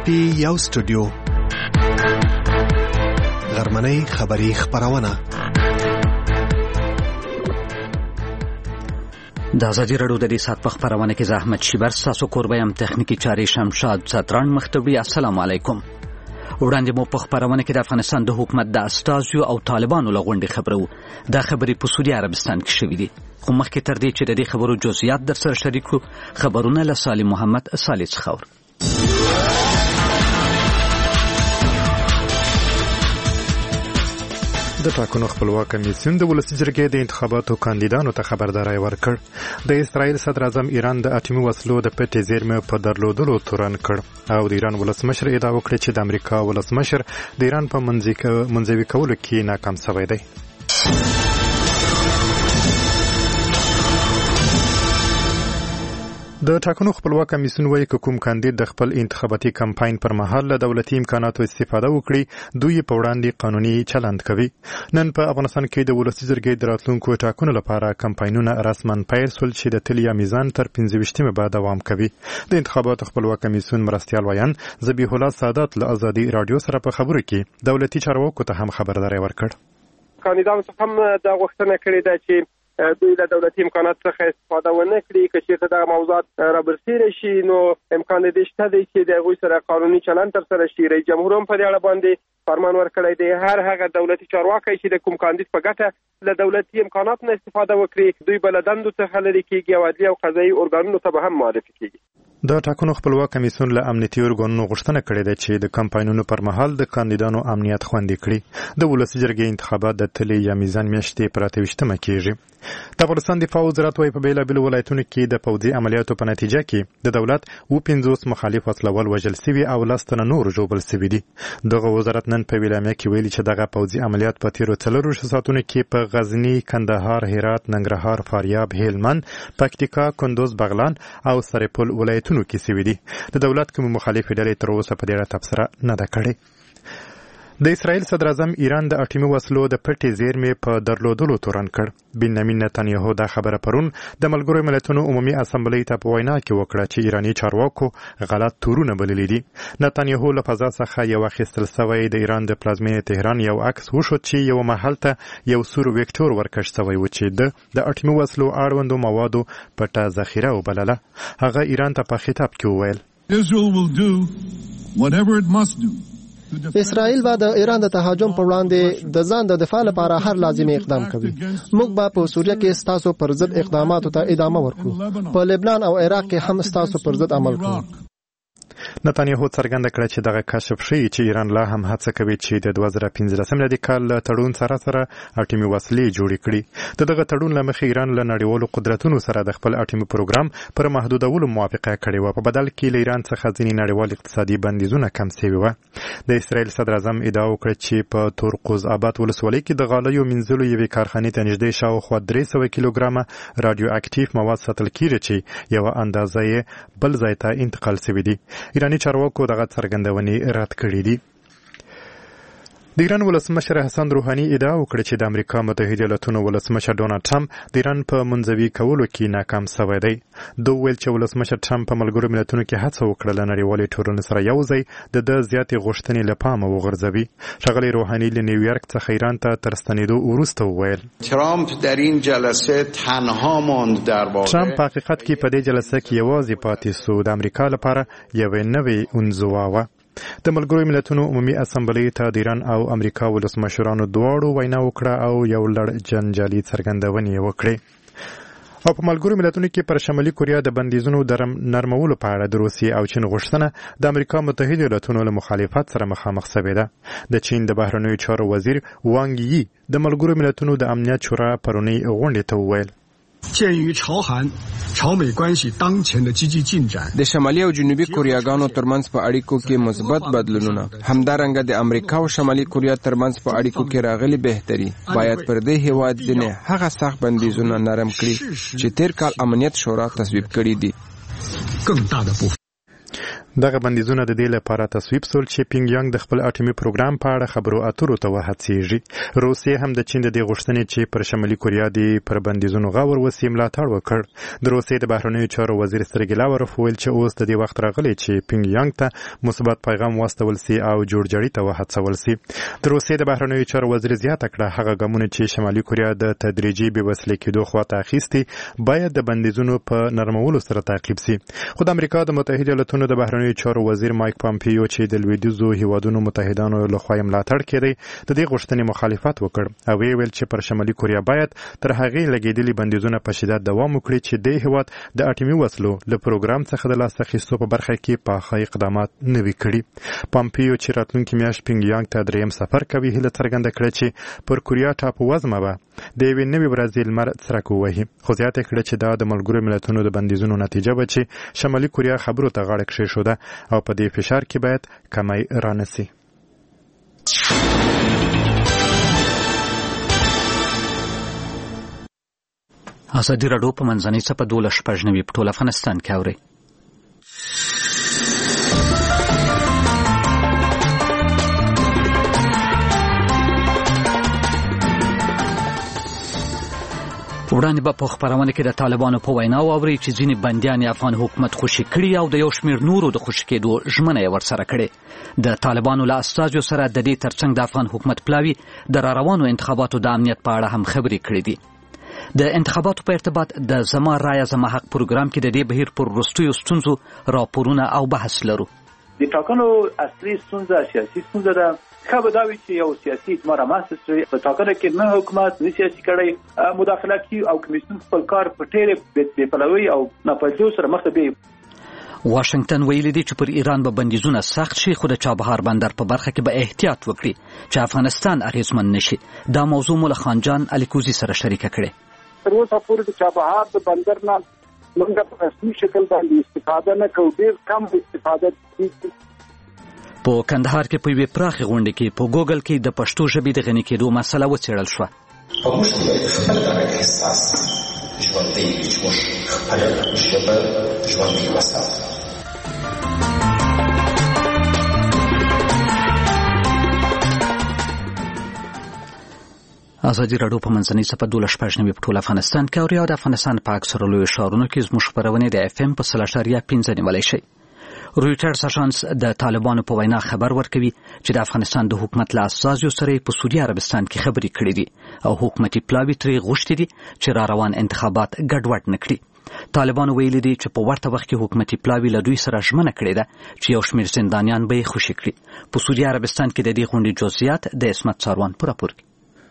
پی یو سټوډیو غرمنۍ خبری خبرونه د ازادي راډیو د دې سات په خبرونه کې زحمت شیبر تاسو کوربه يم تخنیکی چاري شمشاد ستران مختوی. السلام علیکم. وړاندې مو په خبرونه کې د افغانستان د حکومت د استازو او طالبانو لغونډې خبرو د خبرې په سعودي عربستان کې شوې دي. خو مخکې تر دې چې د دې خبرو جزئیات در سره شریکو خبرونه له سالم محمد صالح څخه د ټاکنو خپلواک کمیسیون د ولسي جرګې د انتخاباتو کاندیدانو ته خبرداري ورکړ. د اسرائیل صدر اعظم ایران د اټومي وسلو د پټې زیرمې په درلودلو تورن کړ او د ایران ولسمشر ادعا وکړه چې د امریکا ولسمشر د ایران په منځوي کولو کې ناکام شوی دی. د ټاکنو خپلواک کمیسیون وايي کوم کاندید د خپل انتخاباتي کمپاین پر مهال له دولتي امکاناتو استفاده وکړي دوی په وړاندې قانوني چلند کوي. نن په افغانستان کې د ولسي جرګې د راتلونکو ټاکنو لپاره کمپاینونه رسماً پیل شول چې د تلیا میزان تر 15 به دوام کوي. د انتخاباتو خپلواک کمیسیون مرستیال وایي ذبیح الله سادات له ازادي رادیو سره په خبرو کې دولتي چارواکو ته هم خبرداري ورکړ. کاندیدانو څخه هم د غوښتنه کړې ده چې دوی له دولتي امکانات څخه استفاده ونه کړي. که چېرته دغه موضوعات رابرسېره شي نو امکان دې شته دی چې د هغوی سره قانوني چلند ترسره شي. رئیس جمهور هم په دې اړه باندې فرمان ورکړی دی. هر هغه دولتي چارواکی چې د کوم کاندید په ګټه له دولتي امکاناتو نه استفاده وکړي دوی به له دندو څخه لرې کېږي او عدلي او قضایي ارګانونو ته به هم معرفي کېږي. د ټاکنو خپلواک کمیسیون له امنیتي ارګانونو غوښتنه کړې ده چې د کمپاینونو پر مهال د کاندیدانو امنیت خوندي کړي. د ولسي جرګې انتخابات د تلې یا میزان میاشتې پر 28 کېږي. د افغانستان دفاع وزارت وايي په بیلابیلو ولایتونو کې د پوځي عملیاتو په نتیجه کې د دولت 50 مخالف وسلوال وژل شوي او 10 تنه نور ژوبل شوي دي. دغه وزارت نن په ویلامیا کې ویلي چې دغه پوځي عملیات په تیرو 4 ساعتونو کې په غزنی، کندهار، هرات، ننګرهار، فاریاب، هلمند، پکتیکا، کندوز، بغلان او سرپل ولایتونو کې شوي دي. د دولت کوم مخالف ډلې تر اوسه په دې اړه تبصره نه ده کړې. د اسرائیل صدر اعظم ایران د اټومي وسلو د پټې زیرمې په درلودلو تورن کړ. بنیامین نتانیاهو دا خبره پرون د ملګرو ملتونو عمومي اسامبلې ته په وینا کې وکړه چې ایراني چارواکو غلط تورونه بللي دي. نتانیاهو له فضا څخه یو اخیستل شوی د ایران د پلازمینې تهران یو عکس وښود چې یو محل ته یو سور ویکټور ورکش شوی و چې د اټومي وسلو اړوندو موادو پټه ذخیره وبلله. هغه ایران ته په خطاب کې وویل اسرائیل به د ایران د تهاجم پر وړاندې د ځان د دفاع لپاره هر لازمي اقدام کوي. موږ به په سوریه کې ستاسو پر ضد اقداماتو ته ادامه ورکړو. په لبنان او عراق کې هم ستاسو پر ضد عمل کوو. نتانیاهو څرګنده کړه چې دغه کشف ښیي چې ایران لا هم هڅه کوي چې د 2015 کال له تړون سره اټومي وسلې جوړې کړي. دغه تړون له مخې ایران له نړیوالو قدرتونو سره د خپل اټومي پروګرام پر محدودولو موافقه کړې و. په بدل کې له ایران څخه ځینې نړیوال اقتصادي بندیزونه کم شوي و. د اسرائیل صدر اعظم ادعا وکړه چې په تورقوز آباد ولسوالۍ کې د غالیو مینځلو یوې کارخانې ته نږدې شاوخوا 300 کیلوګرامه رادیو اکټیو مواد ساتل کېږي چې یو اندازه یې بل ځای ته انتقال شوي دي. ایرانی چارواکو دغه څرګندونې رد کړې دي. د ایران ولسمشر حسن روحاني ادعا وکړه چې د امریکا متحده ایالاتونو ولسمشر ډونالد ټرمپ د ایران په منځوي کولو کې ناکام شوی دی. دوی ویل چې ولسمشر ټرمپ په ملګرو ملتونو کې هڅه وکړه له نړیوالې ټولنې سره یو ځای د زیاتې غوښتنې له پامه وغورځوي. ښاغلی روحاني له نیویارک څخه ایران ته تر ستنېدو وروسته وویل ترامپ در این جلسه تنها ماند در واقع. ټرمپ په حقیقت کې په دې جلسه کې یوازې پاتې شو. د امریکا لپاره یوه نوې انزوا وه. د ملګرو ملتونو عمومي اسامبلې ته د ایران او امریکا ولسمشرانو دواړو وینا وکړه او یو لړ جنجالي څرګندونې وکړې. او په ملګرو ملتونو کې پر شمالي کوریا د بندیزونو د نرمولو په اړه د روسیې او چین غوښتنه د امریکا متحده ایالاتونو له مخالفت سره مخامخ شوې ده. د چین د بهرنیو چارو وزیر وانګ یي د ملګرو ملتونو د امنیت شورا پرونی غونډې ته وویل 鉴于朝美关系当前的积极进展 د شمالي او جنوبي کوریاګانو ترمنځ په اړیکو کې مثبت بدلونونه همدارنګه د امریکا او شمالي کوریا ترمنځ په اړیکو کې راغلي بهتري باید پر دې هیواد دنه هغه سخت بندیزونه نرم کړي چې تیر کال امنیت شورا تصویب کړي دي. دغه بندیزونه د دې لپاره تصویب شول چې پینګ یانګ د خپل اټومي پروګرام په اړه خبرو اترو ته وهڅېږي. روسیې هم د چین د دې غوښتنې چې پر شمالي کوریا د پر بندیزونو غور وسي ملاتړ وکړ. د روسیې د بهرنیو چارو وزیر سرګی لاوروف ویل چې اوس د دې وخت راغلی چې پینګ یانګ ته مثبت پیغام واستول سي او جوړجاړي ته وهڅول سي. د روسیې د بهرنیو چارو وزیر زیاته کړه هغه ګامونه چې شمالي کوریا د تدریجي بېوسلې کېدو خواته اخیستي باید د بندیزونو په نرمولو سره تعقیب سي. خو د امریکا د متحده ایالاتونو د بهرنیو چارو وزیر مایک پامپیو چې د لویدیځو هیوادونو متحدانو لخوا ملاتړ کړي د دې غوښتنې مخالفت وکړ او ویل چې پر شمالي کوریا باید تر هغې لګیدلي بندیزونه په شدت دوام وکړي چې د هیواد د اټومي وسلو له پروګرام څخه د لاسته اخیستو په برخه کې پاخه اقدامات نه وي کړي. پامپیو چې راتلونکي میاشت پینګ یانګ ته دریم سفر کوي هیله څرګنده کړه چې پر کوریا ټاپو وزمه به د یوې نوې ورځې لمر څرک ووهي. خو زیاته کړه چې دا د ملګرو ملتونو د بندیزونو نتیجه به چې شمالي کوریا خبرو ته غاړه کېښوده او په دې فشار کې باید کمی رانسي. ازادي راډیو په منځنۍ څپه 12 په ټول افغانستان کې اوري. وړاندې به په خبرونه کې د طالبانو په وینا واوري چې ځینې بندیان افغان حکومت خوشي کړي او د یو شمېر نورو د خوشي کېدو ژمنه یې ورسره کړې. د طالبانو له استازو سره د دې ترڅنګ د افغان حکومت پلاوي د راروانو انتخاباتو د امنیت په اړه هم خبرې کړې دي. د انتخاباتو په ارتباط د زما رایه زما حق پروګرام کې د دې بهیر پر وروستیو ستونزو راپورونه او بحث لرو. د ټاکنو اصلي ستونزه سیاسي ستونزه ده. خبر دا وی چې یو سیاسي اعتماد رامنځته شي په ټاکنو کې نه حکومت نه سیاسي کړي مداخله کوي او کمیسیون خپل کار په ډېرې بې پلوي او ناپایدو سره مخ ته بي. واشنگټن ویلي دی چې پر ایران به بندیزونه سخت شي خو د چابهار بندر په برخه کې به احتیاط وکړي چې افغانستان اغیزمن نشي. دا موضوع مولا خانجان الیکوزي سره شریکه کړي. تر اوسه پورې د چابهار د بندر نه موږ په رسمي شکل باندې استفاده نه کوو، ډېر کم استفاده کوو. په کندهار کې په یوې پراخې غونډې کې په ګوګل کې د پښتو ژبې د غني کېدو مسله وڅېړل شوه. موږ خپل دغه احساس ژوندی موږ خپل ژبه ژوندی وساتو. ازادي راډیو په منځنۍ څپه 12 په ټول افغانستان کې اوري او د افغانستان په اکثرو لویو ښارونو کې زموږ خپرونې د FM په 3.5 نیولای شي. رویټرز اژانس د طالبانو په وینا خبر ورکوي چې د افغانستان د حکومت له اساسو سره په سعودي عربستان کې خبرې کړې دي او حکومتي پلاوی ترې غوښتي دي چې را روان انتخابات ګډوډ نه کړي. طالبانو ویلي دي چې په ورته وخت کې حکومتي پلاوی له دوی سره ژمنه کړې ده چې یو شمېر زندانیان به یې خوشي کړي. په سعودي عربستان کې د دې غونډې جزئیات د اسمت ساروان په راپور کې.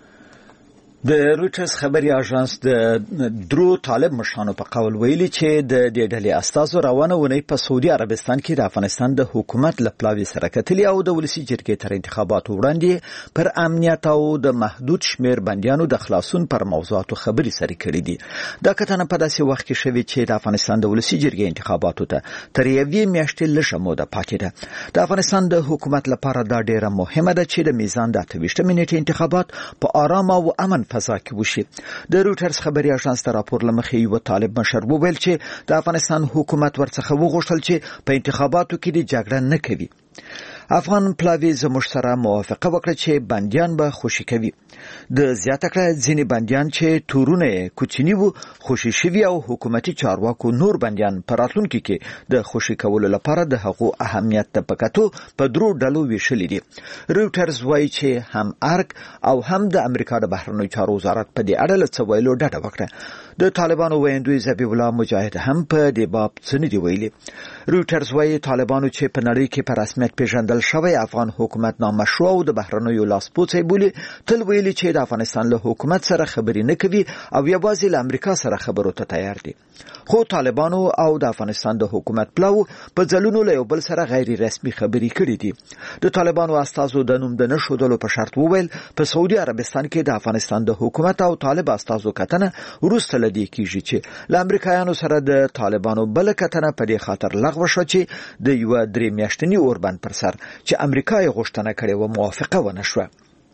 د رویټرز خبري اژانس د درو طالب مشرانو په قول ویلي چې د دې ډلې استازو روانه ونی په سعودي عربستان کې د افغانستان د حکومت له پلاوي سره کتلي او د ولسی جرګې تر انتخاباتو وړاندې پر امنیت او د محدود شمیر بندیانو د خلاصون پر موضوعاتو خبري سره کړې دي. دا کتنه په داسې وخت کې شوې چې د افغانستان د ولسی جرګې انتخاباتو ته تر یوې میاشتې لږه موده پاتې ده. د افغانستان د حکومت لپاره دا ډیره مهمه ده چې د میزان د 28 منټې انتخابات په آرام او امن فضا کې وشي. د رویټرز خبري اژانس ته راپور لمخې یو طالب مشر وویل چې د افغانستان حکومت ورڅخه وغوښتل چې په انتخاباتو کې د جګړه نه کوي. افغان پلاوی زموږ سره موافقه وکړه چې بندیان به خوشي کوي. د زیاته کړه ځینې بندیان چې تورونه کوچنی وو خوشي شوي او حکومتي چارواکو نور بندیان په راتلونکي کې د خوشي کولو لپاره د هغو اهمیت ته پکاتو په درو ډلو ویشلې دي. رویټرز وایي چې هم ارګ او هم د امریکا د بهرنیو چارو وزارت په دې اړه له څه ویلو ډډه وکړه. د طالبانو ویندوی ذبیح الله مجاهد هم په دې باب څه نه دی ویلي. رویټرز وایي طالبانو چې په نړۍ کې په رسمیت پیژندل شوی افغان حکومت نامشروع او د بهرنیو لاسپوڅي بولي تل ویلي چې د افغانستان له حکومت سره خبرې نه کوي او یوازې له امریکا سره خبرو ته تیار دي. خو طالبانو او د افغانستان د حکومت پلاو په ځلونو له یو بل سره غیر رسمي خبرې کړې دي. د طالبانو استازو د نوم د نشودلو په شرط وویل په سعودي عربستان کې د افغانستان د حکومت او طالب استازو کتنه وروسته لدی کیږي چې له امریکایانو سره د طالبانو بل کتنه په دې خاطر لغوه شو چې د یو درې میاشتنی اوربند پر سر چې امریکا یې غوښتنه کړې و موافقه ونه شوه.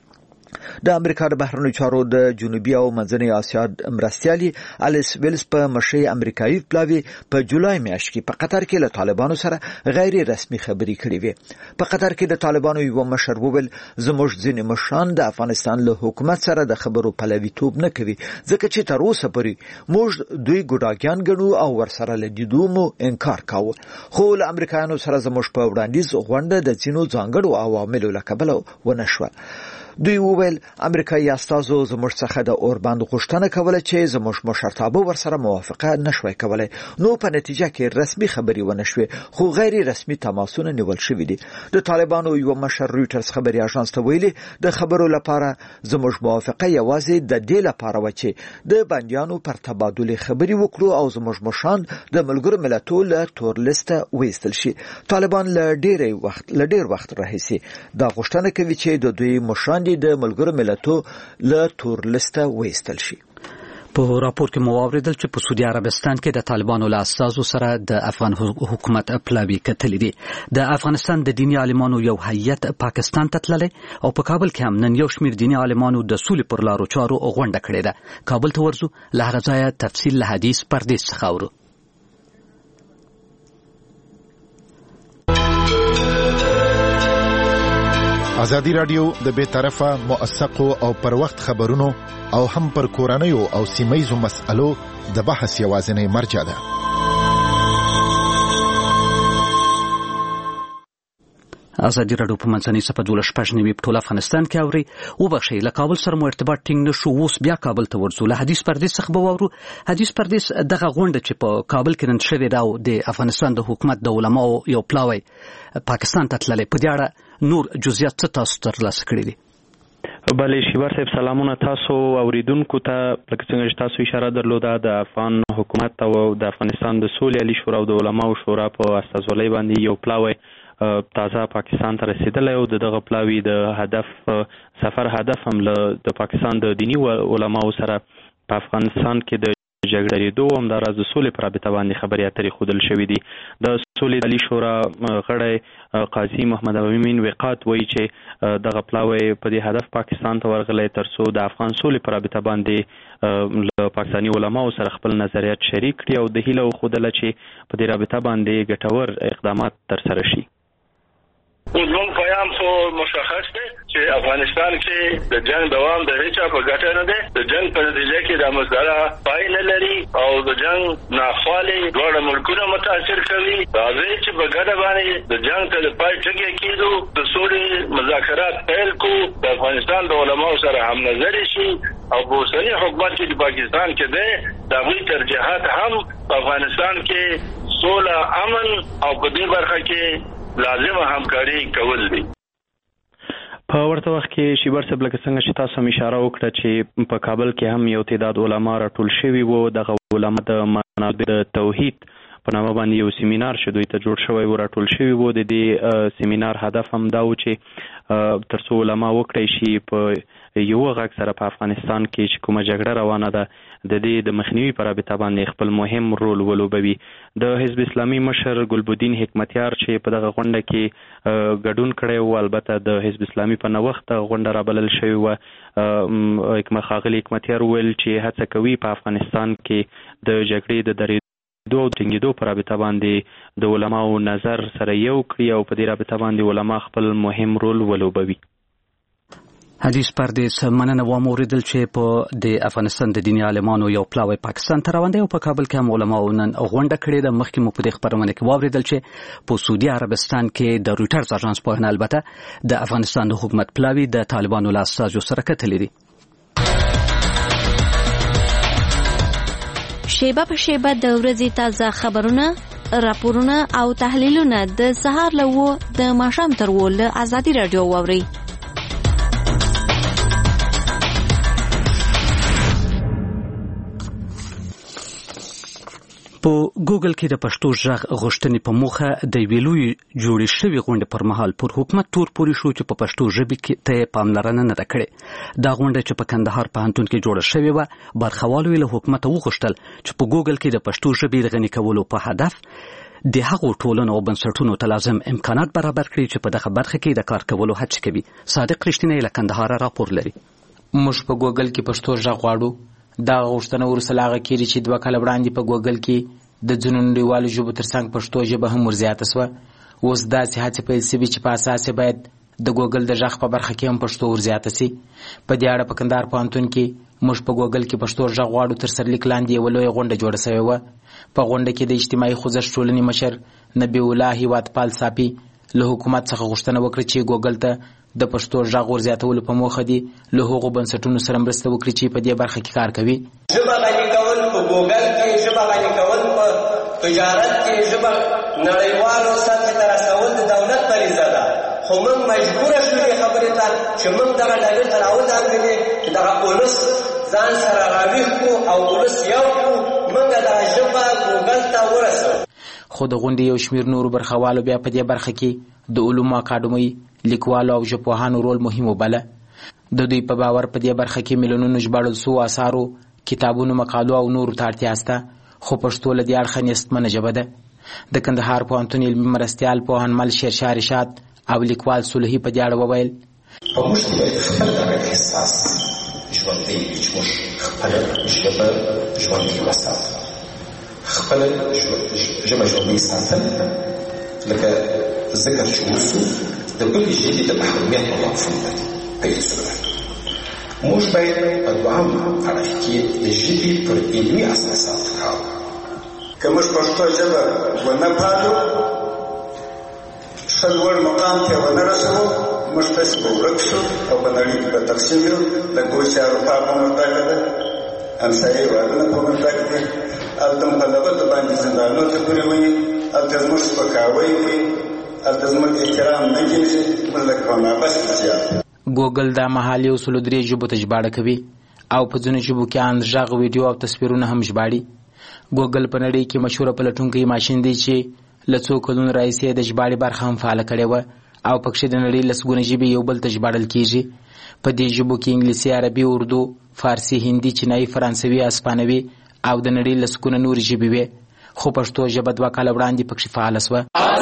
د امریکا د بهرنیو چارو د جنوبي او منځنۍ اسیا مرستیالي الیس ویلز په مشرۍ امریکایي پلاوی په جولای میاشت کې په قطر کې له طالبانو سره غیر رسمي خبرې کړې وې. په قطر کې د طالبانو یو مشر وویل زموږ ځینې مشران د افغانستان له حکومت سره د خبرو پلویتوب نه کوي ځکه چې تر اوسه پورې موږ دوی ګډاګیان ګڼو او ورسره له دیدو مو انکار کاوه. خو له امریکایانو سره زموږ په وړاندیز غونډه د ځینو ځانګړو عواملو له کبله ونه شوه. دوی وویل امریکایي استازو زموږ څخه د اورباند غوښتنه کوله چې زموږ مشرتابه ورسره موافقه نشوي کولای. نو په نتیجه کې رسمي خبري ونه شوې خو غیر رسمي تماسونه نیول شوي دي. د طالبانو یو مشر رويټرز خبري اژانس ته ویلي د خبرو لپاره زموږ موافقه یوازې د دې لپاره و چې د بنديانو پر تبادله خبري وکړو او زموږ مشران د ملګرو ملتونو له تور لیسته وېستل شي. طالبان له ډېر وخت راهیسي دا غوښتنه کوي چې د دوی مشران د ملګرو ملتونو له تور لیسته وېستل شي. په راپور کې مو واوریدل چې په سعودي عربستان کې د طالبانو له اساسو سره د افغان حکومت پلاوی کتلې دي. د افغانستان د دینی عالمانو یو هیئت پاکستان ته تللی او په کابل کې هم نن یو شمېر دینی عالمانو د سولې پر لارو چارو غونډه کړې ده. کابل ته ورځو له هغه ځایه تفصیل له حدیث پردیس څخه اورو. ازادي رادیو د بے طرفه موثقو او پر وخت خبرونو او هم پر کورنیو او سیمایزو مسألو د بحث یوازینی مرجع ده. ازادي رادیو په منځنۍ صفحه 12 په ټول افغانستان کې اوري. وبخښئ له کابل سره مو ارتباط ټینګ نشو. اوس بیا کابل ته ورځو. له حدیث پردیس څخه به واورو. حدیث پردیس دغه غونډه چې په کابل کې نن شوې ده او د افغانستان د حکومت د علماو یو پلاوی پاکستان ته تللی په دې اړه نور جزئیات څه تاسو ترلاسه کړي دي؟ بله شیبر صاحب سلامونه تاسو اوریدونکو ته. لکه څنګه چې تاسو اشاره درلوده د افغان حکومت او د افغانستان د سولې عالي شورا او د علماو شورا په استازولۍ باندې یو پلاوی تازه پاکستان ته رسیدلی او دغه پلاوی د سفر هدف هم د پاکستان د دینی علماو سره په افغانستان کې د جګړې دوه همداراز د سولې پر رابطه باندې خبرې اترې ښودل شوې دي. د سولې عالي شورا غړی قاضي محمد امین وقات وایي چې دغه پلاوی په دې هدف پاکستان ته ورغلی ترڅو د افغان سولې پر رابطه باندې له پاکستاني علماو سره خپل نظریات شریک کړي او د هیله وښودله چې په دې رابطه باندې ګټور اقدامات ترسره شي. زموږ پیام خو مشخص دی چې افغانستان کې د جنگ دوام د هیچا په ګټه نه دی. د جنگ په نتیجه کې د مسله پای نه لري او د جنگ ناخوالې دواړه ملکونه متاثر کوي. راځي چې په ګډه باندې د جنگ ته د پای ټکی کېدو د سولې مذاکرات پیل کړو. د افغانستان د علماو سره هم نظر شي او په اوسني حکومت چې د پاکستان کې دی د هغوی ترجیحات هم په افغانستان کې سوله امن او په دې برخه کې لازمه همکاري کول دي. په ورته وخت کې شیبر صاحب لکه څنګه چې تاسو هم اشاره وکړه چې په کابل کې هم یو تعداد علما راټول شوي وو. دغه علما د منابع د توحید په نامه باندې یو سیمینار چې دوی ته جوړ شوی و راټول شوي وو. د دې سیمینار هدف هم دا و چې ترڅو علما وکړی شي په یو غږ سره په افغانستان کې چې کومه جګړه روانه ده د دې د مخنیوي په رابطه باندې خپل مهم رول ولوبوي. د حزب اسلامي مشر ګلبدین حکمتیار چې په دغه غونډه کې ګډون کړی و، البته د حزب اسلامي په نوښت غونډه رابلل شوې وه، ښاغلي حکمتیار وویل چې هڅه کوي په افغانستان کې د جګړې د درېدو او ټینګېدو په رابطه باندې د علماو نظر سره یو کړي او په دې رابطه باندې علما خپل مهم رول ولوبوي. حدیث پردیس مننه و موریدل چې په د افغانستان د دینی عالمانو یو پلاوی پاکستان ته روان دی او په کابل کې هم علماو نن غونډه کړې ده. مخکې مو په دې خبرونه کې واوریدل چې په سعودي عربستان کې د رويټرز اژانس په وینا البته د افغانستان د حکومت پلاوی د طالبانو له استازو سره کتلې دي. شیبه په شیبه د ورځې تازه خبرونه، راپورونه او تحلیلونه د سهار له د ماښام تر له ازادي رادیو واوري. په ګوګل کې د پښتو ژغ غوښتنې په موخه د ویلوي جوړې شوې غونډې پر مهال پر حکومت تور پوري شو چې په پښتو ژبه کې ته پاملرنه نه کړې. دا غونډه چې په کندهار پوهنتون کې جوړه شوې و، برخوالو له حکومت وغوښتل چې په ګوګل کې د پښتو ژبې د غني کولو په هدف د هغو ټولنو او بنسټونو ته لازم امکانات برابر کړي چې په دغه برخه کې د کار کولو هڅه کوي. صادق رښتینی له کندهار راپور لري. موږ په ګوګل کې پښتو ژغ غواړو. دا غوښتنه ورسره هغه کېږي چې 2 کاله وړاندې په ګوګل کې د ځینو نړیوالو ژبو ترڅنګ پښتو ژبه هم ورزیاته شوه. اوس داسې هڅې پیل شوي چې په اساس باید د ګوګل د ژغ په برخه کې هم پښتو ورزیاته شي. په دې اړه په کندهار پوهنتون کې موږ په ګوګل کې پښتو ژغ غواړو تر سرلیک لاندې یوه لویه غونډه جوړه شوې وه. په غونډه کې د اجتماعي خوځښت ټولنې مشر نبی الله هیوادپال صافي له حکومت څخه غوښتنه وکړه چې ګوګل ته د پښتو ژغ ورزیاتولو په موخه دي له هغو بنسټونو سره مرسته وکړي چې په دې برخه کې کار کوي. ژبه غني کول په ګوګل کې، ژبه غني کول په تجارت کې، ژبه نړیوالو سطحې ته رسول د دولت فریضه ده. خو موږ مجبوره شو دې خبرې ته چې موږ دغه ډګر ته راودانګلې چې دغه ولس ځان سره راویښ کړو او ولس یو کړو، موږ دغه ژبه ګوګل ته ورسوو. خو د غونډې یو شمېر نورو برخوالو بیا په دې برخه کې د علومو اکاډمۍ، لیکوالو او ژبپوهانو رول مهم وبله. د دوی په باور په دې برخه کې میلیونونو ژباړل سوو اثارو، کتابونو، مقالو او نورو ته اړتیا شته، خو پښتو له دې اړخه نیستمنه ژبه ده. د کندهار پوهنتون علمي مرستیال پوهنمل شیرشاه رشاد او لیکوال صلحي په دې اړه وویل: په موږ کې باید خپل دغه احساس ژوندی وي چې موږ خپله ژبه ژوندۍ وساتو. خپله ژبه ژوندۍ ساتل لکه ذکر چې وسو د بلې ژبې د محرومیت په مفهوم لري په هېڅ صورت. موږ باید په دوهم اړخ کې د ژبې پر علمي اساساتو کار وکړو. که موږ پښتو ژبه ونه پالو، ښه لوړ مقام ته ونه رسوو، موږ تاسې به ورک شو او په نړۍ کې به تقسیم یو. لکه اوس چې اروپا په مرتکه ده، همسایه هېوادونه په مرتکه دي، هلته په لغتو باندې زندانونو ته پورې وایي، هلته زموږ سپکاوی کوي، هلته زموږ احترام نه کېږي، موږ لکه په نابس کې زیات. ګوګل دا مهال 103 ژبو ته ژباړه کوي او په ځینو ژبو کې ان غږ، ویډیو او تصویرونه هم ژباړي. ګوګل په نړۍ کې مشهوره پلټونکی ماشین دی چې له څو کلونو راهیسې د ژباړې برخه هم فعاله کړې وه او پکښې د نړۍ لسګونه ژبې یو بل ته ژباړل کېږي. په دې ژبو کې انګلیسي، عربي، اردو، فارسي، هندي، چینایي، فرانسوي، اسپانوي او د نړۍ لسګونه نورې ژبې وې. خو پښتو ژبه 2 کاله وړاندې پکښې فعاله شوه.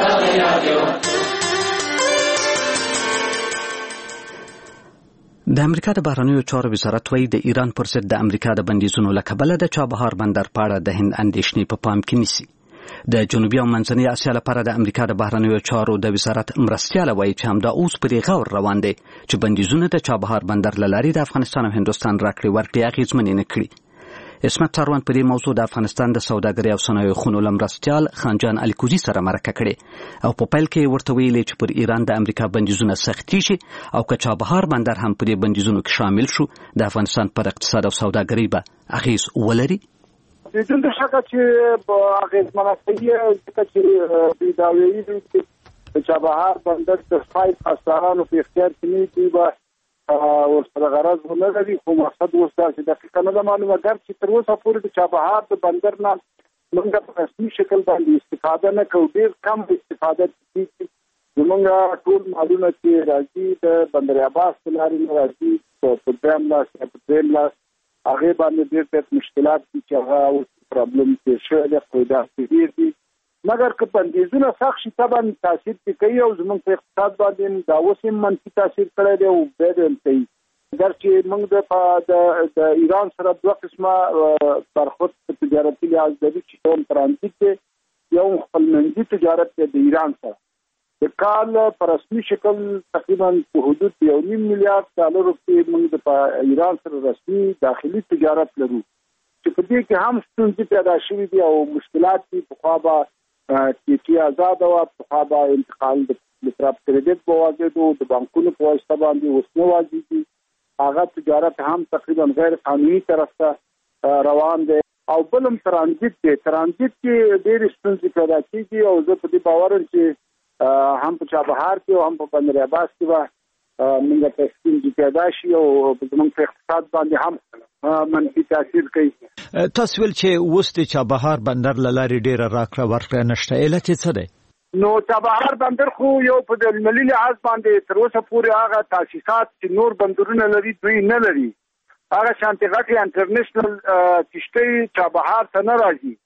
د امریکا د بهرنیو چارو وزارت وايي د ایران پر ضد د امریکا د بندیزونو له کبله د چابهار بندر په اړه د هند اندېښنې په پام کې نیسي. د جنوبي او منځنۍ اسیا لپاره د امریکا د بهرنیو چارو د وزارت مرستیال وايي چې همدا اوس پرې غور روان دی چې بندیزونه د چابهار بندر له لارې د افغانستان او هندوستان راکړې ورکړې اغېزمنې نه کړي. اسمت چاروان په دې موضوع د افغانستان د سوداګرۍ او صنایعو خونو له مرستیال خانجان الکوزي سره مرکه کړې او په پیل کې ورته ویلي چې پر ایران د امریکا بندیزونه سختي شي او که چابهار بندر هم په دې بندیزونو کې شامل شو د افغانستان پر اقتصاد او سوداګرۍ به اغېز ولري. بدون شک چې اغېزمنه کوي، ځکه چې دا ویلي دي چې چابهار بندر د 5 افسرانو په اختیار کې نه دی ورسره غرض ونه لري. خو مقصد اوس داسې دقیقه نه ده معلومه، ګر چې تر اوسه پورې د چابهار د بندر نه موږ په رسمي شکل باندې استفاده نه کوو، ډېر کم استفاده کېږي. زموږ ټول مالونه چې راځي د بندر عباس په لارې نه راځي، په دویم لاس یا په درېیم لاس هغې باندې ډېر مشکلات دي چې هغه اوس پرابلم تېر شوی دی، خو داسې ډېر دي. مګر که بندیزونه سخت شي طبعا تاثیر پرې کوي او زموږ په اقتصاد باندې دا اوس هم منفي تاثیر کړی دی او بیا به هم کوي. اگر چې موږ د ایران سره 2 قسمه برخورد په تجارتي لحاظ لري چې یو ترانزیت دی، یو خپلمنځي تجارت دی د ایران سره. د کال په رسمي شکل تقریبا په حدود $1.5 میلیارډ کې موږ د ایران سره رسمي داخلي تجارت لرو چې په دې کې هم ستونزې پیدا شوي دي او مشکلات دي. پخوا به ټیټي آزاد او پخوا به انتقال د طرف کریډټ په واجد او د بانکونو په واسطه باندې اوس نه واجد دي. هغه تجارت هم تقریبا غیر قانوني طرف ته روان دی او بل هم ترانزیت دی. ترانزیت کې ډېرې ستونزې پیدا کېږي او زه په دې باور یم چې هم په چابهار کې او هم په بندر عباس کې به موږ ته ستونزې پیدا شي او زموږ په اقتصاد باندې هم منفي تاثیر کوي. تاسو ویل چې اوس د چابهار بندر له لارې ډېره راکړه ورکړه نشته، علت یې څه دی؟ نو چابهار بندر خو یو په ملي لحاظ باندې تر اوسه پورې هغه تاسیسات چې نور بندرونه لري دوی نه لري. هغه شانتي غټي انټرنیشنل کشتۍ چابهار ته نه راځي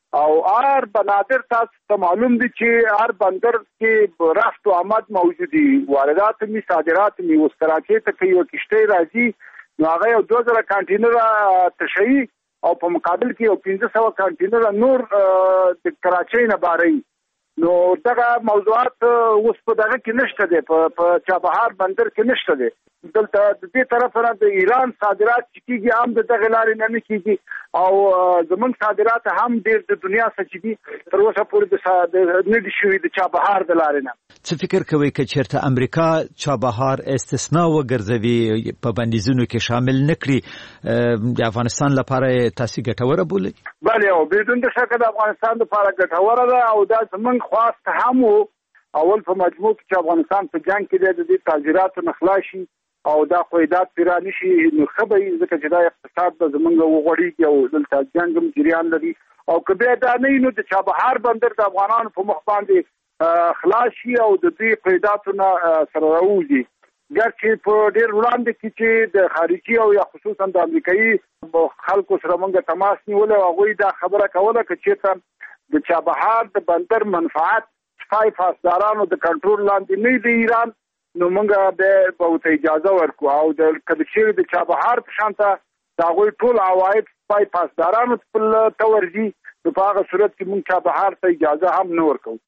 او هر بنادر تاسو ته معلوم دي چې هر بندر کې رفت او آمد موجودي، واردات می صادرات می اوس کراچۍ ته یو کشته راځي نو هغه یو 2000 کانټینر تشهي او په مقابل کې یو 1500 کانټینر نور د کراچۍ نه باري. نو دغه موضوعات اوس په دغه کې نشته دي، په چابهار بندر کې نشته دي. دلته د دې طرف نه د ایران صادرات کیږي، هم د دغه لارې نه کیږي او زمونږ صادرات هم ډېر د دنیا څخه دي تر اوسه پورې د نه دي شوي د چابهار د لارې نه. څه فکر کوي چې چیرته امریکا چابهار استثناء وګرځوي په بندیزونو کې شامل نکړي، د افغانستان لپاره تاسو ګټوره بولئ؟ بله، او بدون د شک د افغانستان لپاره ګټوره ده او دا زمونږ خواست هم اول په مجموع کې چې افغانستان په جنگ کې د دې تاجراتو نخلاشي او دا قیدات پیرا نشي نو خبري ځکه چې دا اقتصاد د زمونږ وغوړي او دلته جنگ هم جریان لري او کبه دا نه نو د چابهار بندر د افغانانو په مخ باندې خلاصي او د دې قیداتو نه سره راوځي. ګرچې په ډېر وړاندې کې چې د خارجي او یا خصوصا د امریکایي خلکو سره موږ تماس نیول او هغوی دا خبره کوله چې د چابهار د بندر منفعت سپای فاسدارانو د کنټرول لاندې نه دی ایران، نو موږ به اجازه ورکو او د کډچې د چابهار په شانته دا غوي ټول عواید سپای فاسدارانو په تورځي، نو په هغه صورت کې موږ چابهار ته اجازه هم نه ورکو.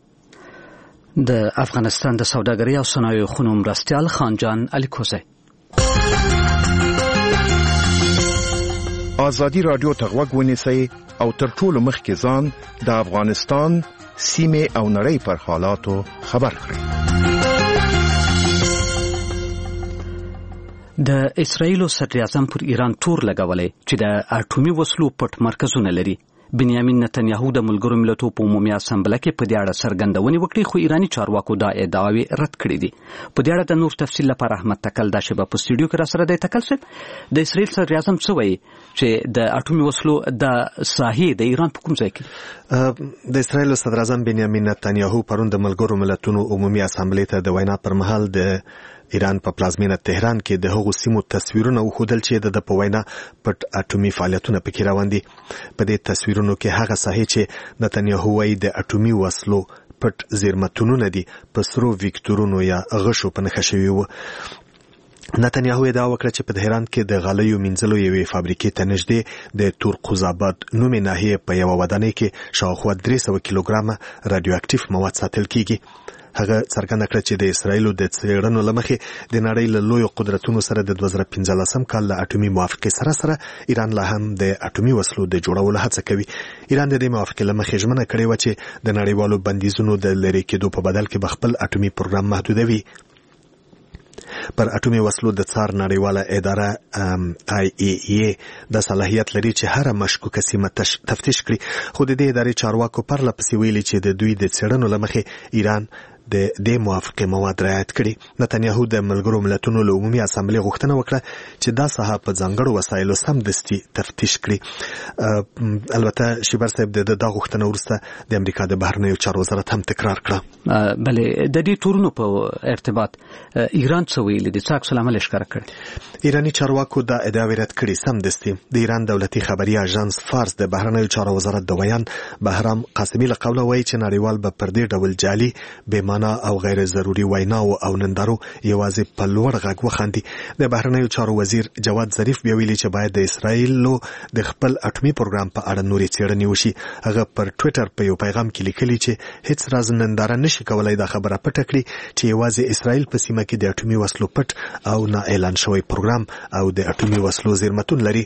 د افغانستان د سوداګرۍ او صنایعو خونو مرستیال خانجان الیکوزی. ازادي رادیو ته غوږ ونیسئ او تر ټولو مخکې ځان د افغانستان سیمې او نړۍ پر حالاتو خبر کړئ. د اسرایلو صدر اعظم پر ایران تور لګولې چې د اټومي وسلو پټ مرکزونه لري. بنیامین نتنیاهو د ملګرو ملتونو په عمومي اسامبله کې په دې اړه څرګندونې وکړې، خو ایرانی چارواکو دا ادعاوې رد کړې دي. په دې اړه د نور تفصیل لپاره احمد تکل دا شبه په سټوډیو کې را سره دی. تکل صاحب، د اسرایل صدر اعظم څه وایي چې د اټومي وسلو د ساحې د ایران په کوم ځای کې؟ د اسرایل صدر اعظم بنیامین نتنیاهو پرون د ملګرو ملتونو عمومي اسامبلې ته د وینا پر مهال د ایران په پلازمینه تهران کې د هغو سیمو تصویرونه وښودل چې د په وینا پټ اټومي فعالیتونه پکې روان دي. په دې تصویرونو کې هغه ساحې چې نتنیاهو وايي د اټومي وسلو پټ زیرمتونونه دي په سرو ویکتورونو یا غشو په نښه شوي وو. نتنیاهو ادعا وکړه چې په تهران کې د غالیو مینځلو یوې فابریکې ته نږدې د تورقوزآباد نومې ناحیې په یوه ودانۍ کې شاوخوا 300 کیلوګرامه رادیواکټیف مواد ساتل کیږي. هغه څرګنده کړه چې د اسرایلو د څېړنو له مخې د نړۍ له لویو قدرتونو سره د 2015 کال له اټومي موافقې سره ایران لا هم د اټومي وسلو د جوړولو هڅه کوي. ایران د دې موافقې له مخې ژمنه کړې وه چې د نړیوالو بندیزونو د لرې کېدو په بدل کې به خپل اټومي پروګرام محدودوي. پر اټومي وسلو د څار نړیواله اداره IAEA د صلاحیت لري چې هر مشکوکه سیمه تفتیش کړي، خو د دې ادارې چارواکو پرله پسې ویلي چې د دوی د څېړنو له مخې ایران د دې موافقې مواد رعایت کړي. نتنیاهو د ملګرو ملتونو له عمومي اسامبلې غوښتنه وکړه چې دا ساحه په ځانګړو وسایلو سمدستي تفتیش کړي. البته شیبر صاحب د دا غوښتنه وروسته د امریکا د بهرنیو چارو وزارت هم تکرار کړه. بلې د دې تورونو په ارتباط ایران څه ویلي دي؟ څه عکس العمل ښکاره کړی؟ ایرانی چارواکو دا ادعاوې رد کړي. سمدستي د ایران دولتي خبري اژانس فارس د بهرنیو چارو وزارت د ویان بهرام قاسمي له قوله وایي چې نړیوال به پر دې ډول جعلي بې او غیر ضروري ویناو او نندارو یوازې په لوړ غږ وخاندي. د بهرنیو چارو وزیر جواد ظریف بیا ویلي چې باید د اسرایلو د خپل اټومي پروګرام په اړه نورې څېړنې وشي. هغه پر ټویټر په یو پیغام کې لیکلي چې هیڅ راز ننداره نشي کولای دا خبره پټه کړي چې یوازې اسرایل په سیمه کې د اټومي وسلو پټ او نه اعلان شوی پروګرام او د اټومي وسلو زیرمتون لري.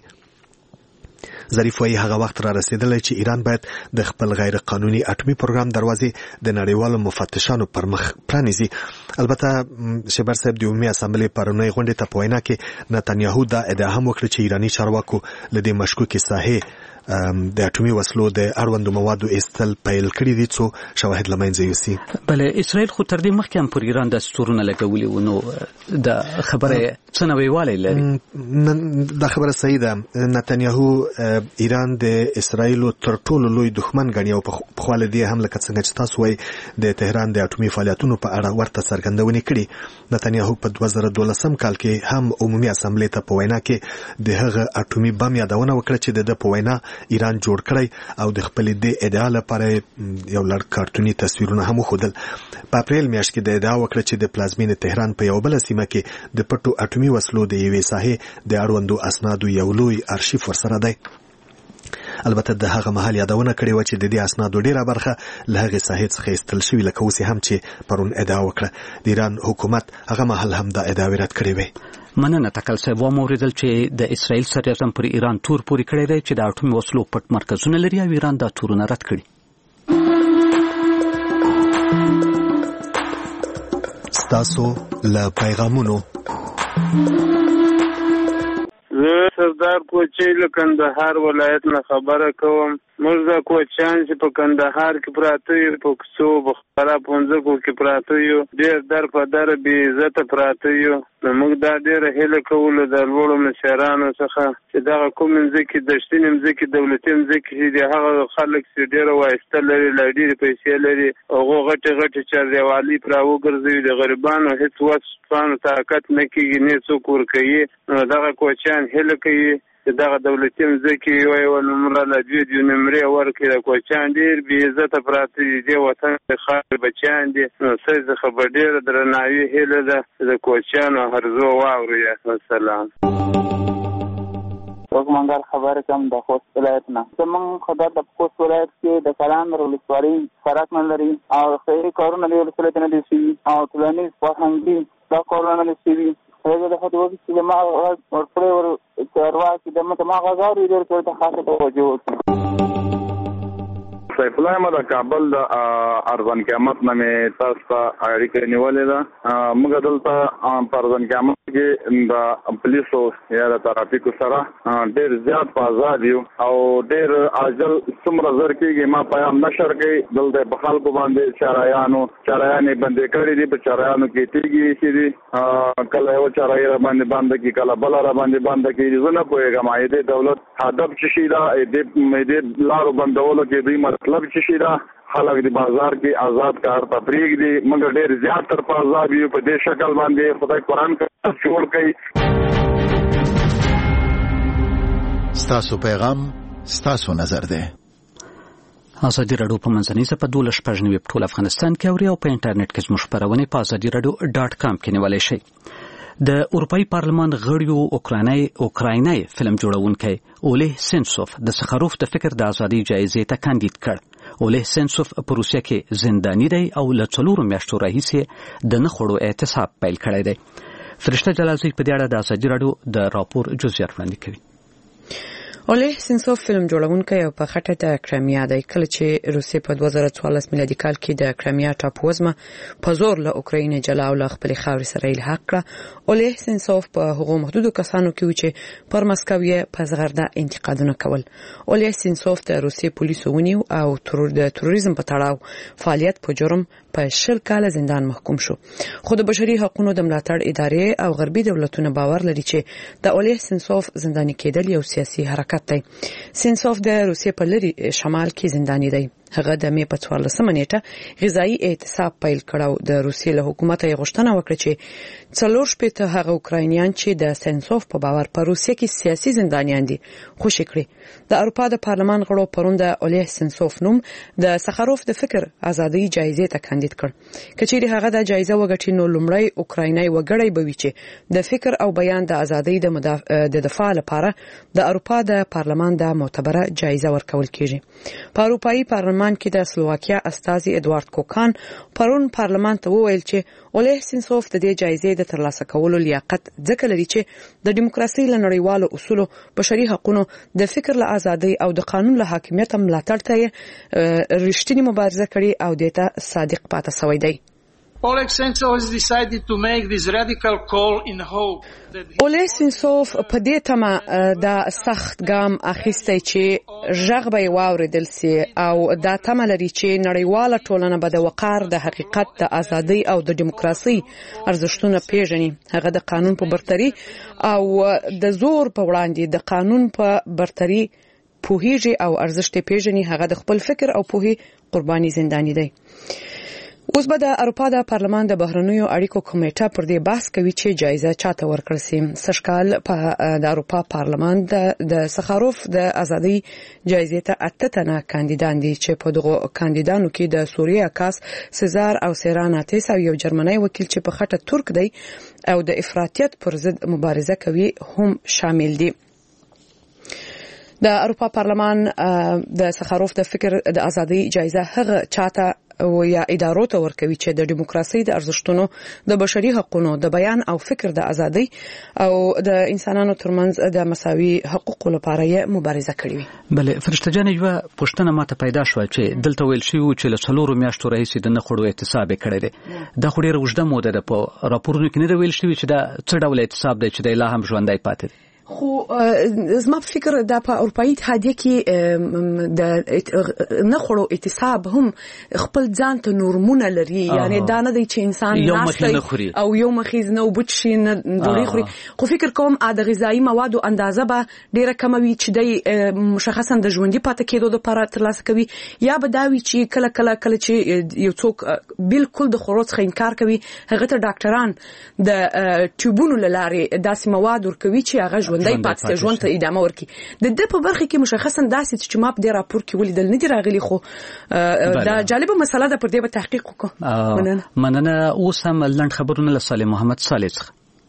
ظریف وايي هغه وخت را رسیدلی چې ایران باید د خپل غیر قانوني اټومي پروګرام دروازې د نړیوالو مفتشانو پر مخ پرانیزي. البته شبر صاحب د عمومي اسامبلې پرونی غونډې ته په وینا کې نتنیاهو دا ادعا هم وکړه چې ایرانی چارواکو له دې مشکوکې ساحې د اټومي وسلو د اړوندو موادو ایستل پیل کړي دي څو شواهد له منځه یوسي. بلې اسرائیل خو تر دې مخکې هم پر ایران د ستورونه لګولي وو، نو د خبره څه نویوالی لري؟ دا خبره صحیح ده. نتنیاهو ایران د اسرائیلو تر ټولو لوی دښمن ګڼي او پخوا له دې هم لکه څنګه چې تاسو وایي د تهران د اټومي فعالیتونو په اړه ورته څرګندونې کړي. نتنیاهو په 2012 کال کې هم عمومي اسامبلې ته په وینا کې د هغه اټومي بم یادونه وکړه چې د په وینا ایران جوړ کړی او د خپل د ادعا لپاره یو لړ کارتوني تصویرونه هم خودل. په اپریل میاشت کې د ادعا وکړه چې د پلازمینې تهران په یو بل سیمه کې د پټو اټومي وسلو د یوې ساحې د اړوندو اسنادو یو لوی ارشیف ورسره دی. البته د هغه مهال یادونه کړې و چې د دې اسنادو ډیره برخه له هغې ساحې څخه ایستل شوې، لکه اوس هم چې پرون ادعا وکړه. د ایران حکومت هغه مهال هم دا ادعاوې رد کړې وې. مننه تکل صاحب. واوریدل چې د اسرائیل صدراعظم پر ایران تور پورې کړی دی چې د اټومي وسلو پټ مرکزونه لري او ایران دا تورونه رد کړي. ستاسو له پیغامونو زه سردار کوچی له کندهار ولایت نه خبره کوم. موږ د کوچیان چې په کندهار کې پراته یو، په کوڅو بخارا پونځکو کې پراته یو، ډېر در په در بې عزته پراته یو. نو موږ دا ډېره هیله کوو د لوړو مشرانو څخه چې دغه کوم مځکې دشتینې مځکې دولتي مځکې چې د هغه خلک چې ډېره وایسته لري، لا ډېرې پیسې لري، هغو غټې غټې چاردیوالي پرې راوګرځوي، د غریبانو هېڅ وس طاقت نه کېږي، نه څوک ورکوي. نو دغه کوچیان هیله کوي چې دغه دولتي مځکې یوه نومره له دوی نمرې ورکړي. د کوچیان ډېر بې عزته پراته دي، دې وطن د خاورې بچیان دي. نو ستاسې څخه به ډېره درناوي هیله ده چې د کوچیانو هرزو واورئ. السلام. وګمنګار خبره کوم د خوست ولایت نه. زمونږ خبر د خوست ولایت کې د کلان ولسوالۍ فرق نه لري او خیري کارونه د ولسوالۍ نه دي شوي او ټولنیز فرهنګي دا کارونه نه دي شوي. هغه د خپل وخت چې ما ورپرې چارواکي د ما غزاري ډېر څه ته خاصه توجه وکړي. سیف الله احمد کابل د ارزان قیامت نامې تاسو ته اړیکه نیولې ده. موږ دلته په ارزان قیامت کې د پولیسو یا د ترافیکو سره ډېر زیات په آزاد یو او ډېر عاجل څومره زر کېږي ما پیام نشر کوي. دلته په خلکو باندې چارایانې بندې کړي دي، په چارایانو کې تیږي ایښي دي، کله یو چارایي را باندې بنده کړي، کله بله را باندې بنده کړي. زه نه پوهېږم د دولت هدف څه شي ده، د لارو بندولو کې دوی مطلب څه شي ده. خلک د بازار کې آزاد کار ته پرېږدي، موږ ډېر زیات تر په عذاب یو. په دې شکل باندې خدای قرآن جوړ کوي. ستاسو پیغام ستاسو نظر دی. ازادي راډیو په منځنۍ صفحه 12 ټول افغانستان کې اوري او په انټرنیټ کې زموږ خبرونه په azadiiradio.com کې نیولای شئ. د اروپאי پارلمان غړیو اوکرایني فلم جوړونکی اولیه سنسوف د سخروف د فکر د ازادي جایزې ته کاندید کړ. اولیه سنسوف په روسیه کې زنداني دی او له 4 میاشتو راهیسې د نخړو اعتصاب پیل کړی دی. فرشته جلالزی په دې اړه د ازادي راډیو د راپور جزئیات وړاندې کوي. اولیه سنسوف فلم جوړونکی او په خټه د کرایمیا دی. کله چې روسیه په 2014 میلادي کال کې د کرایمیا ټاپوزمه په زور له اوکراین جلا او له خپل خاورې سره الحاق کړه. اولیه سنسوف په هغو محدودو کسانو کې و چې پر مسکو یې په زغرده انتقادونه کول. اولیه سنسوف د روسیې پولیسو ونیو او د تروریزم په تړاو فعالیت په جرم په 10 کال زندان محکوم شو. خو د بشري حقوقو د ملاتړ ادارې او غربي دولتونه باور لري چې د اولیه سنسوف زنداني کېدل یو سیاسي حرکت دی. سنسوف د روسیې په لري شمال کې زنداني دی. هغه د مې په 14 نیټه غذایی اعتصاب پیل کړو. د روسیې له حکومت یې غوښتنه وکړه چې 40 هغه اوکراینیان چې د سنسوف په باور په روسیې کې سیاسي زندانیان دي خوشی کړي. د اروپا د پارلمان غړو پرون د اولیه سنسوف نوم د سخروف د فکر ازادي جایزې ته کاندید کړ. کچېری هغه د جایزه وګټي نو لومړی اوکرایني وګړی بوي چې د فکر او بیان د ازادۍ د دفاع لپاره د اروپا د پارلمان د معتبره جایزه ورکول کیږي. په اروپאי پارلمان کې د سلوواکیا استازي ادوارد کوکان پرون پارلمان ته وویل چې اولیه سنسوف د دې جایزې د ترلاسه کولو لیاقت ځکه لري چې د دیموکراسي له نړیوالو اصولو، بشري حقوقو، د فکر له ازادۍ او د قانون له حاکمیت ملاتړ ته رښتینی مبارزه کړې او د ته صادق پاتې شوی دی. Oleg Sentsov has decided to make this radical call in hope. اولیه سنسوف په دې تمه د سخت ګام اخیستی چې ژغ به یې واورېدل سي او دا تمه لري چې نړیواله ټولنه به د وقار، د حقیقت، د ازادۍ او د دیموکراسۍ ارزښتونه پیژني. هغه د قانون په برتري او د زور په وړاندې د قانون په برتري پوهیږي او ارزښت پیژني. هغه د خپل فکر او پوهې قرباني زنداني دی. اوس به د اروپا د پارلمان د بهرنیو اړیکو کمیټه پر دې بحث کوي چې جایزه چاته ورکړل شي. سږکال د اروپا پارلمان د سخاروف د ازادي جایزې ته 8 تنه کاندیدان دي چې په دغه کاندیدانو کې د سوریه عکاس سزار او سیراناتیس او یو جرمنی وکیل چې په خټه ترک دی او د افراطیت پر ضد مبارزه کوي هم شامل دي. د اروپا پارلمان د سخاروف د فکر د ازادي جایزه هغه چاته او یا ادارو ته ورکوي چې د دیموکراسي د ارزښتونو د بشري حقوقو د بیان او فکر د ازادي او د انسانانو ترمنځ د مساوي حقوقو لپاره یې مبارزه کړې وي. بله فرشته جان یو پښتنه ماته پیدا شو چې دلته ویل شي چې له 4 میاشتو راهیسې د نخړو احتساب کړی دی. دا خو ډیره اوږده موده ده. په راپورونو کې نه ویل شي چې دا څه ډول احتساب دی چې د لا هم ژوندۍ پاتې دی. خو زما په فکر د په اروپאי اتحادیه کې د نخړو احتساب هم خپل ځان ته نورمونه لري. یعنی دا نه دی چې انسان ناشته او یو مخیز نه وبچ شي نه ډوډۍ خوري. خو فکر کوم د غذایی موادو اندازه به ډیره کم وي چې د مشخصا د ژوندۍ پاتې کېدو لپاره ترلاسه کوي، یا به دا وي چې کله چې یو څوک بالکل د خوړو څخه انکار کوي هغه ته ډاکټران د ټیوبونو لارې داسې مواد ورکوي چې هغه ژوندۍ پاتې ژوند ته ادامه ورکړي. د دې په برخه کې مشخصا داسې چې ما په دې راپور کې ولیدل نه دی راغلي، خو دا جالبه مسله ده، پر دې به تحقیق وکړو. مننه. اوس هم لنډ خبرونه له صالح محمد صالح څخه.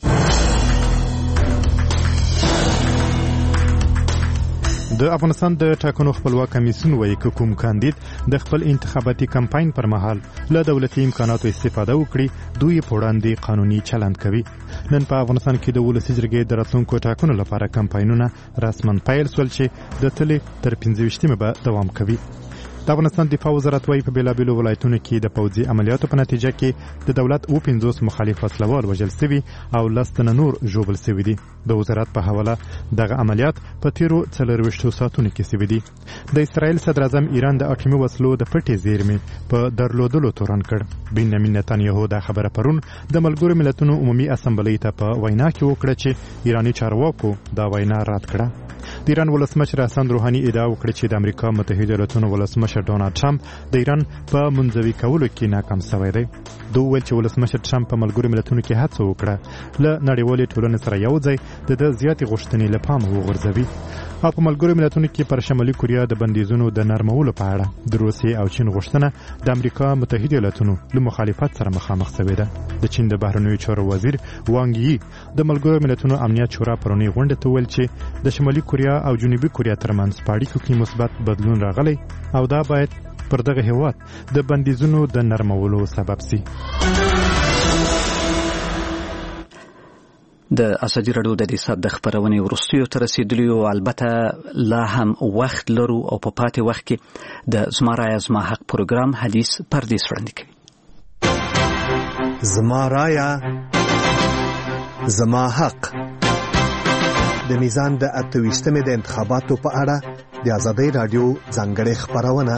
د افغانستان د ټاکنو خپلواک کمیسیون وایي چې کوم کاندید د خپل انتخاباتي کمپاین پر مهال له دولتي امکاناتو استفاده وکړي دوی په وړاندې قانوني چلند کوي. نن په افغانستان کې د ولسي جرګې د راتلونکو ټاکنو لپاره کمپاینونه رسماً پیل شول چې د تلې تر 15 به دوام کوي. د افغانستان دفاع وزارت وايي په بیلابیلو ولایتونو کې د پوځي عملیاتو په نتیجه کې د دولت 50 مخالف وسلوال وژل شوي او 10 تنه نور ژوبل شوي دي. د وزارت په حواله دغه عملیات په تیرو 24 ساعتونو کې شوي دي. د اسرائیل صدر اعظم ایران د اټومي وسلو د پټې زیرمې په درلودلو تورن کړ. بنیامین نتانیاهو دا خبره پرون د ملګرو ملتونو عمومي اسامبلې ته په وینا کې وکړه چې ایرانی چارواکو دا وینا رد کړه. د ایران ولسمشر حسن روحاني ادعا وکړه چې د امریکا متحده ایالاتونو ولسمشر ډونالد ټرمپ د ایران په منځوي کولو کې ناکام شوی دی. دوی ویل چې ولسمشر ټرمپ په ملګرو ملتونو کې هڅه وکړه له نړیوالې ټولنې سره یو ځای د زیاتې غوښتنې له پامه وغورځوي. او په ملګرو ملتونو کې پر شمالي کوریا د بندیزونو د نرمولو په اړه د روسیې او چین غوښتنه د امریکا متحده ایالاتونو له مخالفت سره مخامخ شوې ده. د چین د بهرنیو چارو وزیر وانګ یي د ملګرو ملتونو امنیت شورا پرونی غونډه ته ویل چې د شمالي کوریا او جنوبي کوریا ترمنځ په اړیکو کې مثبت بدلون راغلی او دا باید پر دغه هیواد د بندیزونو د نرمولو سبب شي. د ازادي راډیو د حساب د خبرونې ورستیو تر رسیدلی او البته لا هم وخت لرو او په پاتې وخت کې د زما رایه زما حق پروګرام حدیث پردیس وړاندې کوي. زما رایه زما حق د میزان د 28مې د انتخاباتو په اړه د ازادي راډیو ځانګړې خبرونه.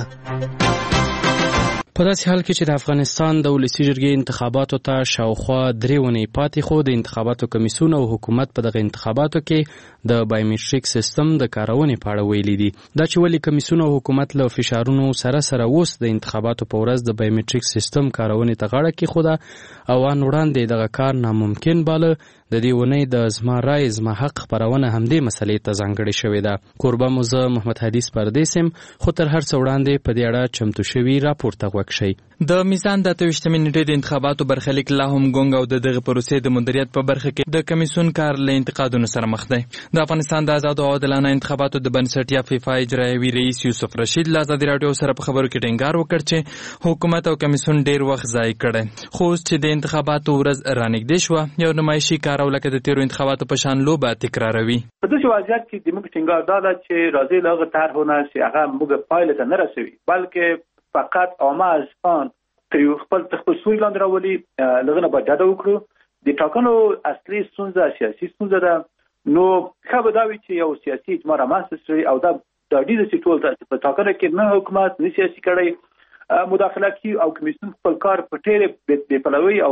په داسې حال کې چې د افغانستان د ولسي جرګې انتخاباتو ته شاوخوا 3 ونې پاتې خو د انتخاباتو کمیسیون او حکومت په دغه انتخاباتو کې د بایومټریک سیستم د کارونې په اړه ویلي دي. دا چې ولې کمیسیون او حکومت له فشارونو سره اوس د انتخاباتو په ورځ د بایومټریک سیستم کارونې ته غاړه کېښوده او ان وړاندې دغه کار ناممکن باله. د دې ونې د زما رای زما حق خبرونه همدې مسلې ته ځانګړې شوې ده. کوربه مو زه محمد حدیث پردیسم، خو تر هر څه وړاندې په دې اړه چمتو شوي راپور ته غوږ شئ. د میزان د 28مې نیټې د انتخاباتو برخلیک لا هم ګونګ او دغه پروسې د مدیریت په برخه کې د کمیسیون کار له انتقادونو سره مخ دی. د افغانستان د آزاد او عادلانه انتخاباتو د بنسټیا فیفا اجرایوي رئیس یوسف رشید له ازادي راډیو سره په خبرو کې ټینګار وکړ چې حکومت او کمیسیون ډیر وخت ضایع کړي. خو چې د انتخاباتو ورځ رانږدې شوه یو نمایشي کار او لکه د تیرو انتخاباتو په شان لوبه تکراروي. په دې وضعیت کې د موږ ټینګار دا چې راځي له طرحونه چې هغه موږ پایله ته نه رسوي بلکې فقط عامه ځان یو خپل سوري لاندې راولي. لغنه به ډاډه وکړو د ټاکنو اصلي ستونزه سیاسي ستونزه ده. نو خبر دا وی چې یو سیاسي اجماع رامنځته شي او دا د دې ټول په ټاکنو کې نه حکومت نه سیاسي کړي مداخله کوي او کمیسیون خپل کار په ټیره بې پلوي او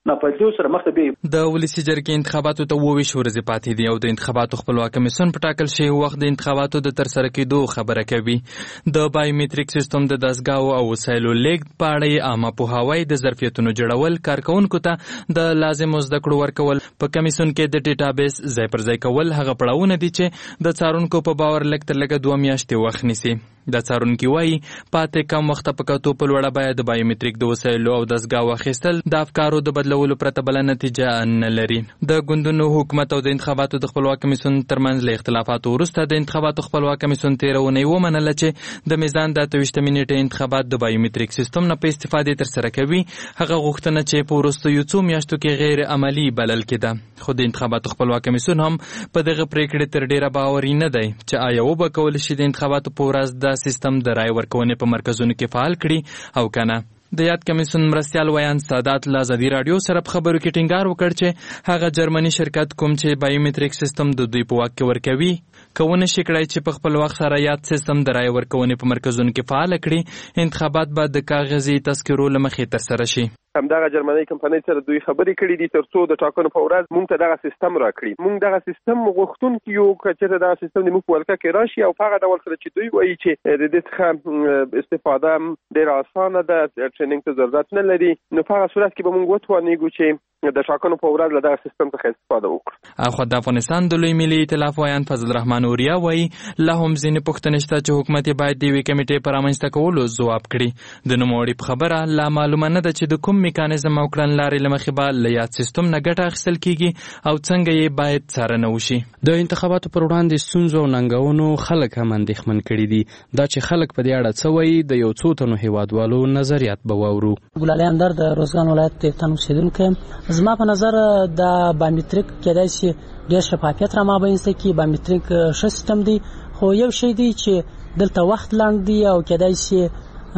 ناپلیدو سره مخ ته به د ولسی جرګې انتخاباتو ته 22 ورځې پاتې دي او د انتخاباتو خپلواک کمیسیون په ټاکل شوی وخت د انتخاباتو د ترسره کېدو خبره کوي. د بایومټریک سیستم د دستګاو او وسایلو لیږد په اړه عامه پوهاوی د ظرفیتونو جوړول کارکونکو ته د لازمو زده کړو ورکول په کمیسیون کې د ډیټابیس ځای پر ځای کول هغه پړاوونه دي چې د څارونکو په باور لږ تر لږه 2 میاشتې وخت نیسي. د څارونکي وایي پاتې کم وخت په کتو په لوړه بیه د بایومټریک د وسایلو او دستګاو اخیستل د افکارو د بدلولو پرته بله نتیجه نه لري. د ګوندونو حکومت او د انتخاباتو د خپلواک کمیسیون ترمنځ له اختلافاتو وروسته د انتخاباتو خپلواک کمیسیون تېره اونۍ ومنله چې د میزان د 28 نیټې انتخابات د بایومټریک سیستم نه په استفادې ترسره کوي. هغه غوښتنه چې په وروستیو څو میاشتو کې غیر عملي بلل کېده. خو د انتخاباتو خپلواک کمیسیون هم په دغه پریکړې تر ډیره باوري نه دی چې آیا وبکول شي د انتخاباتو په ورځ د سیستم د رای ورکونې په مرکزونو کې فعال کړي او کنه. د یاد کمیسیون مرستیال ویان سادات له ازادي راډیو سره په خبرو کې ټینګار وکړ چې هغه جرمني شرکت کوم چې بایومټریک سیستم د دوی په واک کې ورکوي کوونه شي کړای چې په خپل وخت سره یاد سیستم د رای ورکونې په مرکزونو کې فعال کړي. انتخابات به د کاغذي تذکرو له مخې ترسره شي. همدغه جرمني کمپنۍ سره دوی خبرې کړې دي ترڅو د ټاکنو په ورځ موږ ته دغه سیستم راکړي. موږ دغه سیستم غوښتونکي یو چې دغه سیستم د موږ په ولکه کې راشي او په هغه ډول سره چې دوی وایي چې د دې څخه استفاده ډېره اسانه ده، ټریننګ ته ضرورت نه لري، نو په هغه صورت کې به موږ وتوانیږو چې د ټاکنو په ورځ له دغه سیستم څخه استفاده وکړو. اخو د افغانستان د لوی ملي ائتلاف ویان فضل الرحمن اوریا وایي لا هم ځینې پوښتنې شته چې حکومت باید د یوې کمیټې په رامنځته کولو ځواب کړي. د نوموړي په خبره لا معلومه نه ده چې د کوم میکانیزم او کړنلارې له مخې به له یاد سیستم نه ګټه اخیستل کیږي او څنګه یې باید څارنه وشي. د انتخاباتو پر وړاندې ستونزو او ننګونو خلک هم اندېښمن کړي دي. دا چې خلک په دې اړه څه وایي د یو څو تنو هیوادوالو نظریات به واورو. ګلالي اندر د روزګان ولایت تهران اوسیدونکی. زما په نظر د بایومټریک کېدای شي ډېر شفافیت را مابینځته کې. بایومټریک ښه سیستم دی خو یو شی دی چې دلته وخت لنډ دی او کېدای شي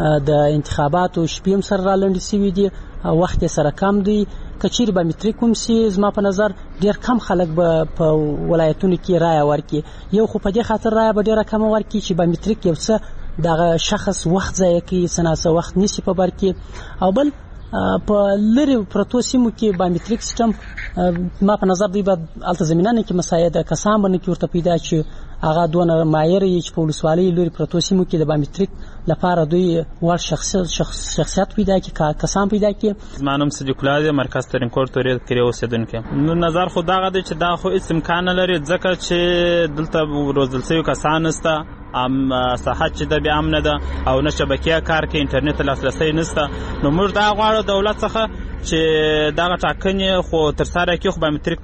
د انتخاباتو شپې هم سره را لنډې شوي دي او وخت یې سره کم دی. که چیرې بایومټریک هم سي زما په نظر ډېر کم خلک به په ولایتونو کې رایه ورکړي. یو خو په دې خاطر رایه به ډېره کمه ورکړي چې بایومټریک یو څه دغه شخص وخت ضایع کوي، څه ناڅه وخت نیسي په بر کې. او بل په لري پروتو سیمو کې بایومټریک سیستم ما په نظر دی به الته زمینه نه کې مساعده کسان باندې کې ورته پیدا چې هغه دونه مایر چې په ولسوالۍ لري پروتو سیمو کې د بایومټریک لپاره دوی ور شخصیت پیدا کې کسان پیدا کې. زما نوم صدیق الله دی، مرکز ترین کور تورې کې اوسیدونکی. نو نظر خو دغه دی چې دا خو هیڅ امکان نه لري ځکه چې دلته روزل شوي کسان نشته، صحت چې د بیا امن ده او نه شبکیه کار کې انټرنیټ لاسرسی نشته. نو موږ دا غواړو دولت څخه چې دغه ټاکنې خو ترسره کړي خو بایومټریک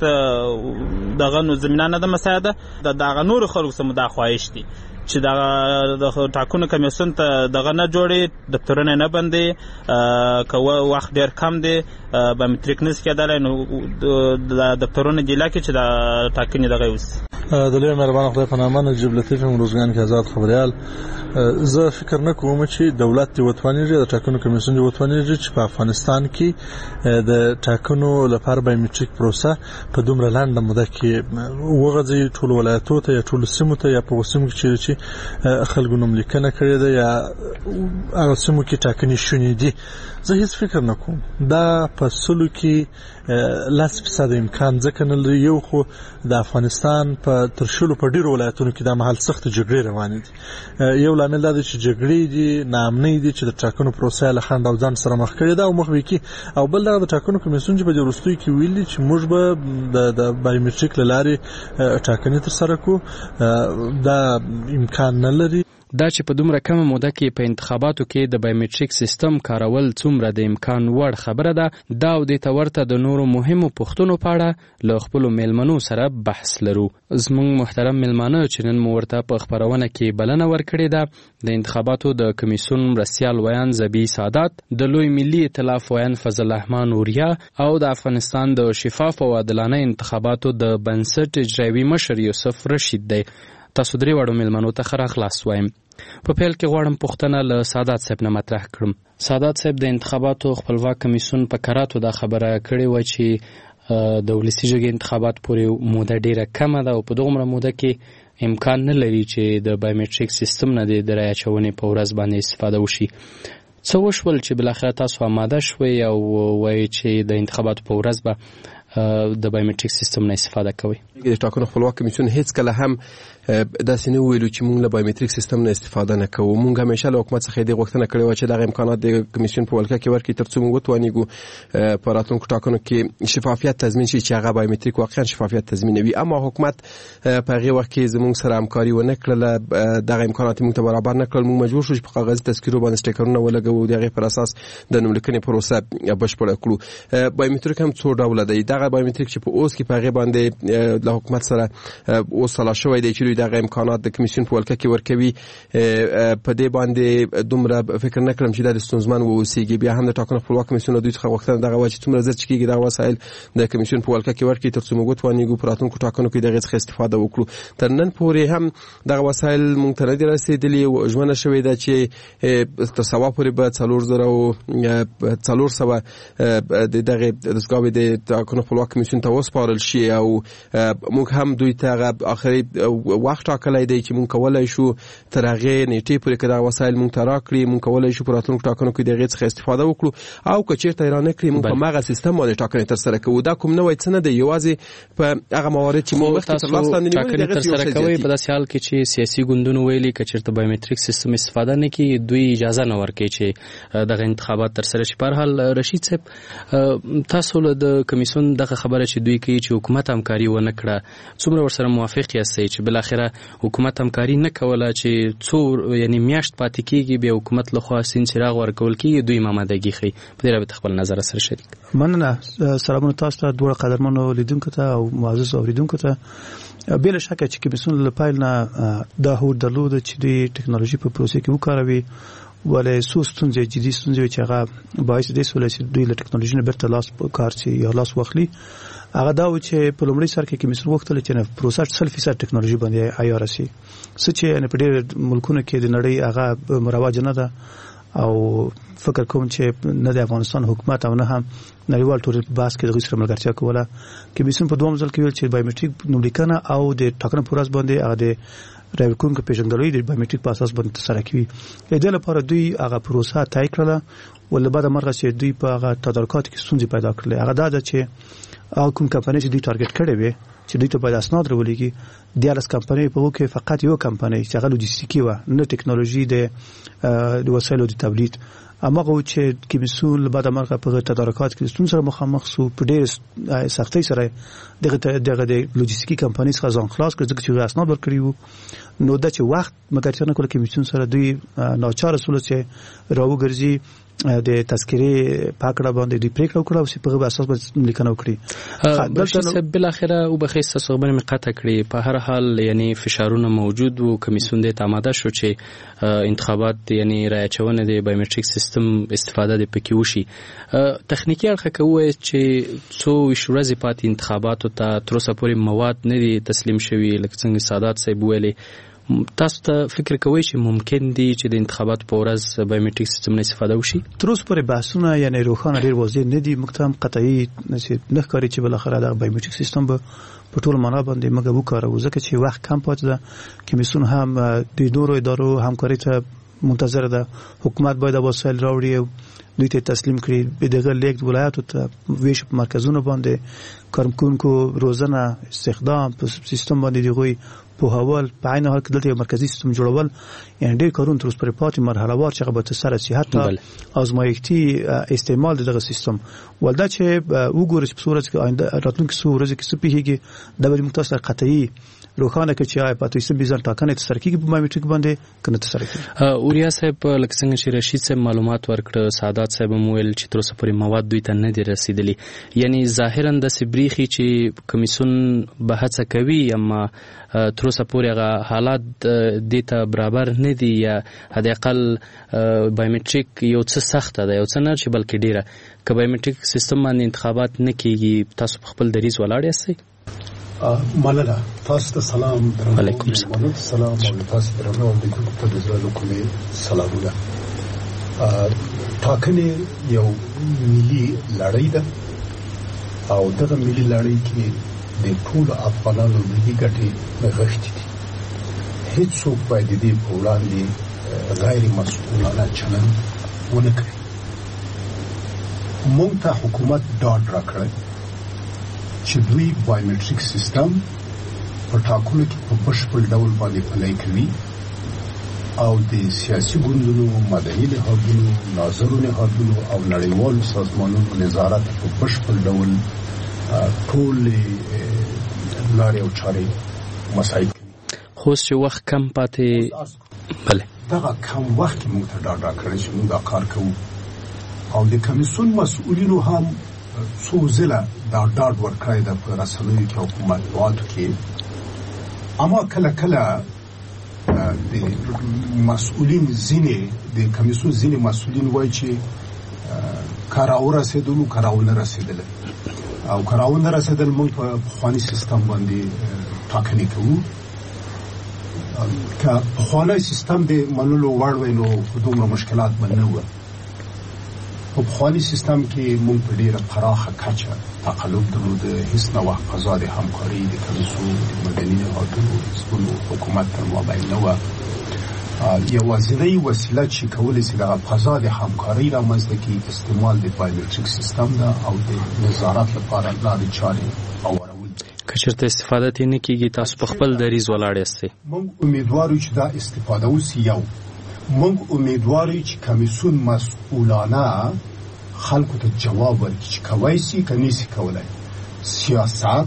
ته دغه نو زمینه نه ده مساعده. دغه نورو خلکو څخه دا خواهش دي چې دغه ټاکنو کمیسیون ته دغه نه جوړي، دفترونه نه بندي، که وخت ډېر کم دی بایومټریک نشي کېدلی نو د دفترونه جلا کړي چې د ټاکنې دغه وشي. د لوی مهربان خدای په نامه نجیب لطیف یم، روزګان کې آزاد خبریال. زه فکر نه کوم چې دولت دې وتوانیږي د ټاکنو کمیسیون دې وتوانیږي چې په افغانستان کې د ټاکنو لپاره بایومټریک پروسه په دومره لنډه موده کې وغځي ټول ولایتونو ته یا ټول سیمو ته یا په سیمو کې چې خلکو نوم لیکنه کړې ده یا هغه سیمو کې ټاکنې شونې دي. زه هیڅ فکر نه کوم دا په سلو کې 10% امکان ځکه نه لري. یو خو د افغانستان په ترشلو په ډیرو ولایتونو کې د محل سخت جګړې روانې دي. یو لامل دا دی چې جګړې دي، ناامنۍ دي چې د ټاکنو پروسه له خنډ او ځان سره مخ کړې ده او مخ به کې. او بل دا د ټاکنو کمیسیون چې په دې وروستیو کې ویلي چې موږ به د بایومټریک له لارې ټاکنې ترسره کړو، دا امکان نه لري. دا چې په دومره کمه موده کې په انتخاباتو کې د بایومټریک سیستم کارول څومره د امکان وړ خبره ده، دا او د تورته د نورو مهمو پوښتنو په اړه له خپل میلمنو سره بحث لرو. زموږ محترم میلمانه چې نن مو ورته په خبرونه کې بلنه ورکړې ده د انتخاباتو د کمیسیون مرستیال ویان زبی سادات، د لوی ملي ائتلاف ویان فضل الرحمن اوریا او د افغانستان د شفاف او عادلانه انتخاباتو د بنسټ اجرایوي مشر یوسف رشید دی. تاسو درې واړو میلمنو ته ښه راغلاست وایم. په پیل کې غواړم پوښتنه له سادات صاحب نه مطرح کړم. سادات صاحب د انتخاباتو خپلواک کمیسیون په کراتو دا خبره کړې وه چې د ولسي جرګې انتخابات پورې موده ډیره کمه ده او په دغومره موده کې امکان نه لري چې د بایومټریک سیستم نه د رایې اچونې په ورځ باندې استفاده وشي. څه وشول چې بلاخره تاسو آماده شوي او وایي چې د انتخاباتو په ورځ به د بایومټریک سیستم نه استفاده کوي؟ د ټاکنو خپلواک کمیسیون هیڅ کله هم داسې نه ویلو چې موږ له بایومټریک سیستم نه استفاده نه کوو. موږ همیشه له حکومت څخه د غوښتنه کړې و چې دغه امکانات د کمیسیون په ولکه کې ورکړي ترڅو موږ وتوانیږو په راتلونکو ټاکنو کې شفافیت تضمین شي چې هغه بایومټریک واقعا شفافیت تضمینوي. اما حکومت په هغه وخت کې زموږ سره همکاري ونه کړله، دغه امکانات موږ ته برابر نه کړل. موږ مجبور شو چې په کاغذي تذکیرو باندې سټیکرونه ولګوو، دغه پر اساس د نوملیکنې پروسه بشپړه کړو. بایومټریک هم څو ډوله دی. دغه بایومټریک چې په اوس کې په هغه باندې له حکومت سره اوس سلا شوی دی چې دغه امکانات د کمیسیون په ولکه کې ورکوي، په دې باندې دومره فکر نه کړم چې د ستونزمن ووسیږي. بیا هم د ټاکنو خپلواک کمیسیون دوی څخه غوښتنه دغه و چې څومره زر چې کېږي دغه وسایل د کمیسیون په ولکه کې ورکړي ترڅو موږ وتوانیږو په راتلونکو ټاکنو کې دغه څخه استفاده وکړو. تر نن پورې هم دغه وسایل موږ ته نه دي رسېدلي او ژمنه شوې ده چې تر سبا پورې به 400 دغه دستګاوې د ټاکنو خپلواک کمیسیون ته وسپارل شي او موږ هم دوی ته آخري وخت ټاکلی دی چې موږ کولای شو تر هغې نیټې پورې که دغه وسایل موږ ته راکړي، موږ کولای شو په راتلونکو ټاکنو کې د هغې څخه استفاده وکړو او که چېرته یې رانه کړي موږ په همغه سیستم باندې ټاکنې ترسره کوو. دا کوم نوی څه نه دی، یوازې په هغه موارد چې موږ مخکې تر لاس لاندې نیولي دغه ترسره کوي. په داسې حال کې چې سیاسي ګوندونو ویلي که چېرته بایومټریک سیستم استفاده نه کړي دوی اجازه نه ورکوي چې دغه انتخابات ترسره شي. په هر حال رشید صاحب، تاسو له د کمیسیون دغه خبره چې دوی کوي چې حکومت همکاري ونه کړه، څومره ورسره موافق یاستئ چې بالاخره حکومت همکاري نه کوله چې څو یعنی میاشت پاتې کېږي بیا حکومت لخوا سین څراغ ورکول کېږي، دوی آمادګي ښیي؟ په دې رابطه خپل نظر سره شریک. مننه. سلامونه تاسو ته، دوه قدرمنو لیدونکو ته او معزز اوریدونکو ته. بلا شک چې کمیسیون له پیل نه دا هوډ درلود چې د ټکنالوژي په پروسه کې وکاروي، ولې څو ستونزې جدي ستونزې چې هغه باعث دي چې دوی له ټکنالوژي نه بیرته لاس کار شي یا لاس واخلي. هغه دا و چې په لومړي سر کې کمیسیون وغوښتل چې پروسه 100% ټکنالوژي باندې عیار شي، څه چې په ډېر ملکونو کې د نړۍ هغه مروج نه ده او فکر کوم چې نه د افغانستان حکومت او نه هم نړیوال ټولنې په بحث کې د سره ملګرتیا کوله. کمیسیون په دوم ځل کې ویل چې بایومټریک نوملیکنه او د ټاکنو پر ورځ باندې هغه د رایورکونکو پیژندګلوي د بایومټریک په اساس باندې ترسره کوي. د دې لپاره دوی هغه پروسه طی کړله، ول بعد مرغه چې دوی په هغه تدارکات کې ستونزې پیدا کړلې. هغه دا چې کوم کمپنۍ چې دوی ټارګټ کړي وي چې دوی ته باید اسناد راولېږي، د هغه کمپنۍ په وکه فقط یو کمپنۍ چې هغه لوجستیکي و، نه ټکنالوژي د وسایلو د تولید. اماغه چې کمیسیون بعد مرغه په تدارکات کې ستونزې سره مخامخ سو، په ډېر سختۍ سره دغه د لوجستیکي کمپنۍ څخه ځان خلاص کړ چې اسناد ورکړي وو. نو دا چې وخت مګرتیا نه کول کمیسیون سره دوی ناچاره سول چې راوګرځي د تذکرې پاکړه باندې د پریکړه وکړه او په هغه اساس باندې لیکنه وکړي. دلته بل اخره او بخیس صغبر می قطع کړي. په هر حال یعنی فشارونه موجود وو، کمیسیون د آماده شو چې انتخابات یعنی راچونه د بایومټریک سیستم استفاده د پکې وشي. تخنیکی اړخ کوي چې څو ورځې پاتې انتخاباتو ته تر اوسه پورې مواد نه دي تسلیم شوي، لکه څنګه سادات صاحب ویلي. تاسو ته فکر کوئ چې ممکن دي چې د انتخاباتو په ورځ بایومټریک سیستم نه استفاده وشي؟ تر اوسه پورې بحثونه یعنی روښانه ډېر واضح نه دي، موږ ته هم قطعي نه ښکاري چې بالاخره د بایومټریک سیستم به په ټول معنا باندې موږ وکاروو، ځکه چې وخت کم پاتې ده. کمیسیون هم د نورو ادارو همکاري ته منتظر ده. حکومت باید وسایل راوړي او دوی ته تسلیم کړي. به دغه لیک ولایتو ته ویش په مرکزونو باندې کارکونکو روزانه استخدام په سیستم باندې دیغوي په حواله په عین حال کې دلته یو مرکزی سیستم جوړول، یعنی ډېر کارونه تر اوسه پورې پاتې مرحله وار چې به تر سره شي. حتی آزمایښتي استعمال دغه سیستم ولدا چې وګورئ چې په صورت کې آینده راتلونکي څو ورځې کې څه پیږي دا به موږ تاسو قطعي روښانه کې چې آی پاتې سم بيزن ټاکنې تر کې په بایومټریک باندې کنه تر کې. اوریا صاحب لکه څنګه چې رشید صاحب معلومات ورکړ، سادات صاحب مویل چې تر اوسه پورې مواد دوی ته نه دي رسیدلي، یعنی ظاهرا د سبریخي چې کمیسیون به هڅه کوي اما تر اوسه پورې هغه حالات دیته برابر نه دي، یا حد اقل بایومټریک یو څه سخت ده، یو څه نه چې بلکې ډیره. که بایومټریک سیستم باندې انتخابات نه کیږي تاسو خپل دریز ولاړ یاستئ؟ مننه. تاسو ته سلام. علیکم السلام. تاسو درنو علیکم ته د زړه کومې سلامونه. ټاکنې یو ملي لړۍ ده او دغه ملي لړۍ کې د ټول افغانانو ملي ګټې نغښتې دي. هیڅوک باید دې په وړاندې غیر مسؤلانه چلند ونه کړي. مونږ ته حکومت ډاډ راکړی چې دوی بایومټریک سیستم په ټاکنو کې په بشپړ ډول باندې پلی کوي او د سیاسي ګوندونو، مدني نهادونو، ناظرو نهادونو او نړیوالو سازمانونو نظارت په بشپړ ډول ټول لارې او چارې مساعد کوي. خو چې وخت کم پاتې بله دغه کم وخت کې موږ ته ډاډ راکړی چې موږ دا کار کوو او د کمیسیون مسؤلینو هم څو ځله دا ډاډ ورکړی ده په رسنیو کې او په مطبوعاتو کې. اما کله کله د مسؤلین ځینې د کمیسیون ځینې مسؤلین وایي چې کاراو رسېدلو کاراو نه رسېدل او کاراو نه رسېدل موږ په پخواني سیستم باندې ټاکنې کوو. که پخوانی سیستم د منلو وړ وای نو دومره مشکلات به نه وو. په پخواني سیستم کې موږ په ډېره پراخه کچه تقلب درلود. هیڅ نوع فضا د همکاري د کمیسیون د مدني نهادونو حزبونو حکومت تر مابین نه وه. یوازینۍ وسیله چې کولی شي دغه فضا د همکارۍ رامنځته کړي استعمال د بایومټریک سیستم ده او د نظارت لپاره لارې چارې هوارول. که چېرته استفاده ترې نه کېږي تاسو په خپل دریځ ولاړ یاستئ؟ موږ امیدوار یو چې دا استفاده وسي. موږ امیدوار یو چې کمیسیون مسؤلانه خلکو ته جواب ورکړي چې کولی شي که نشي کولی. سیاست،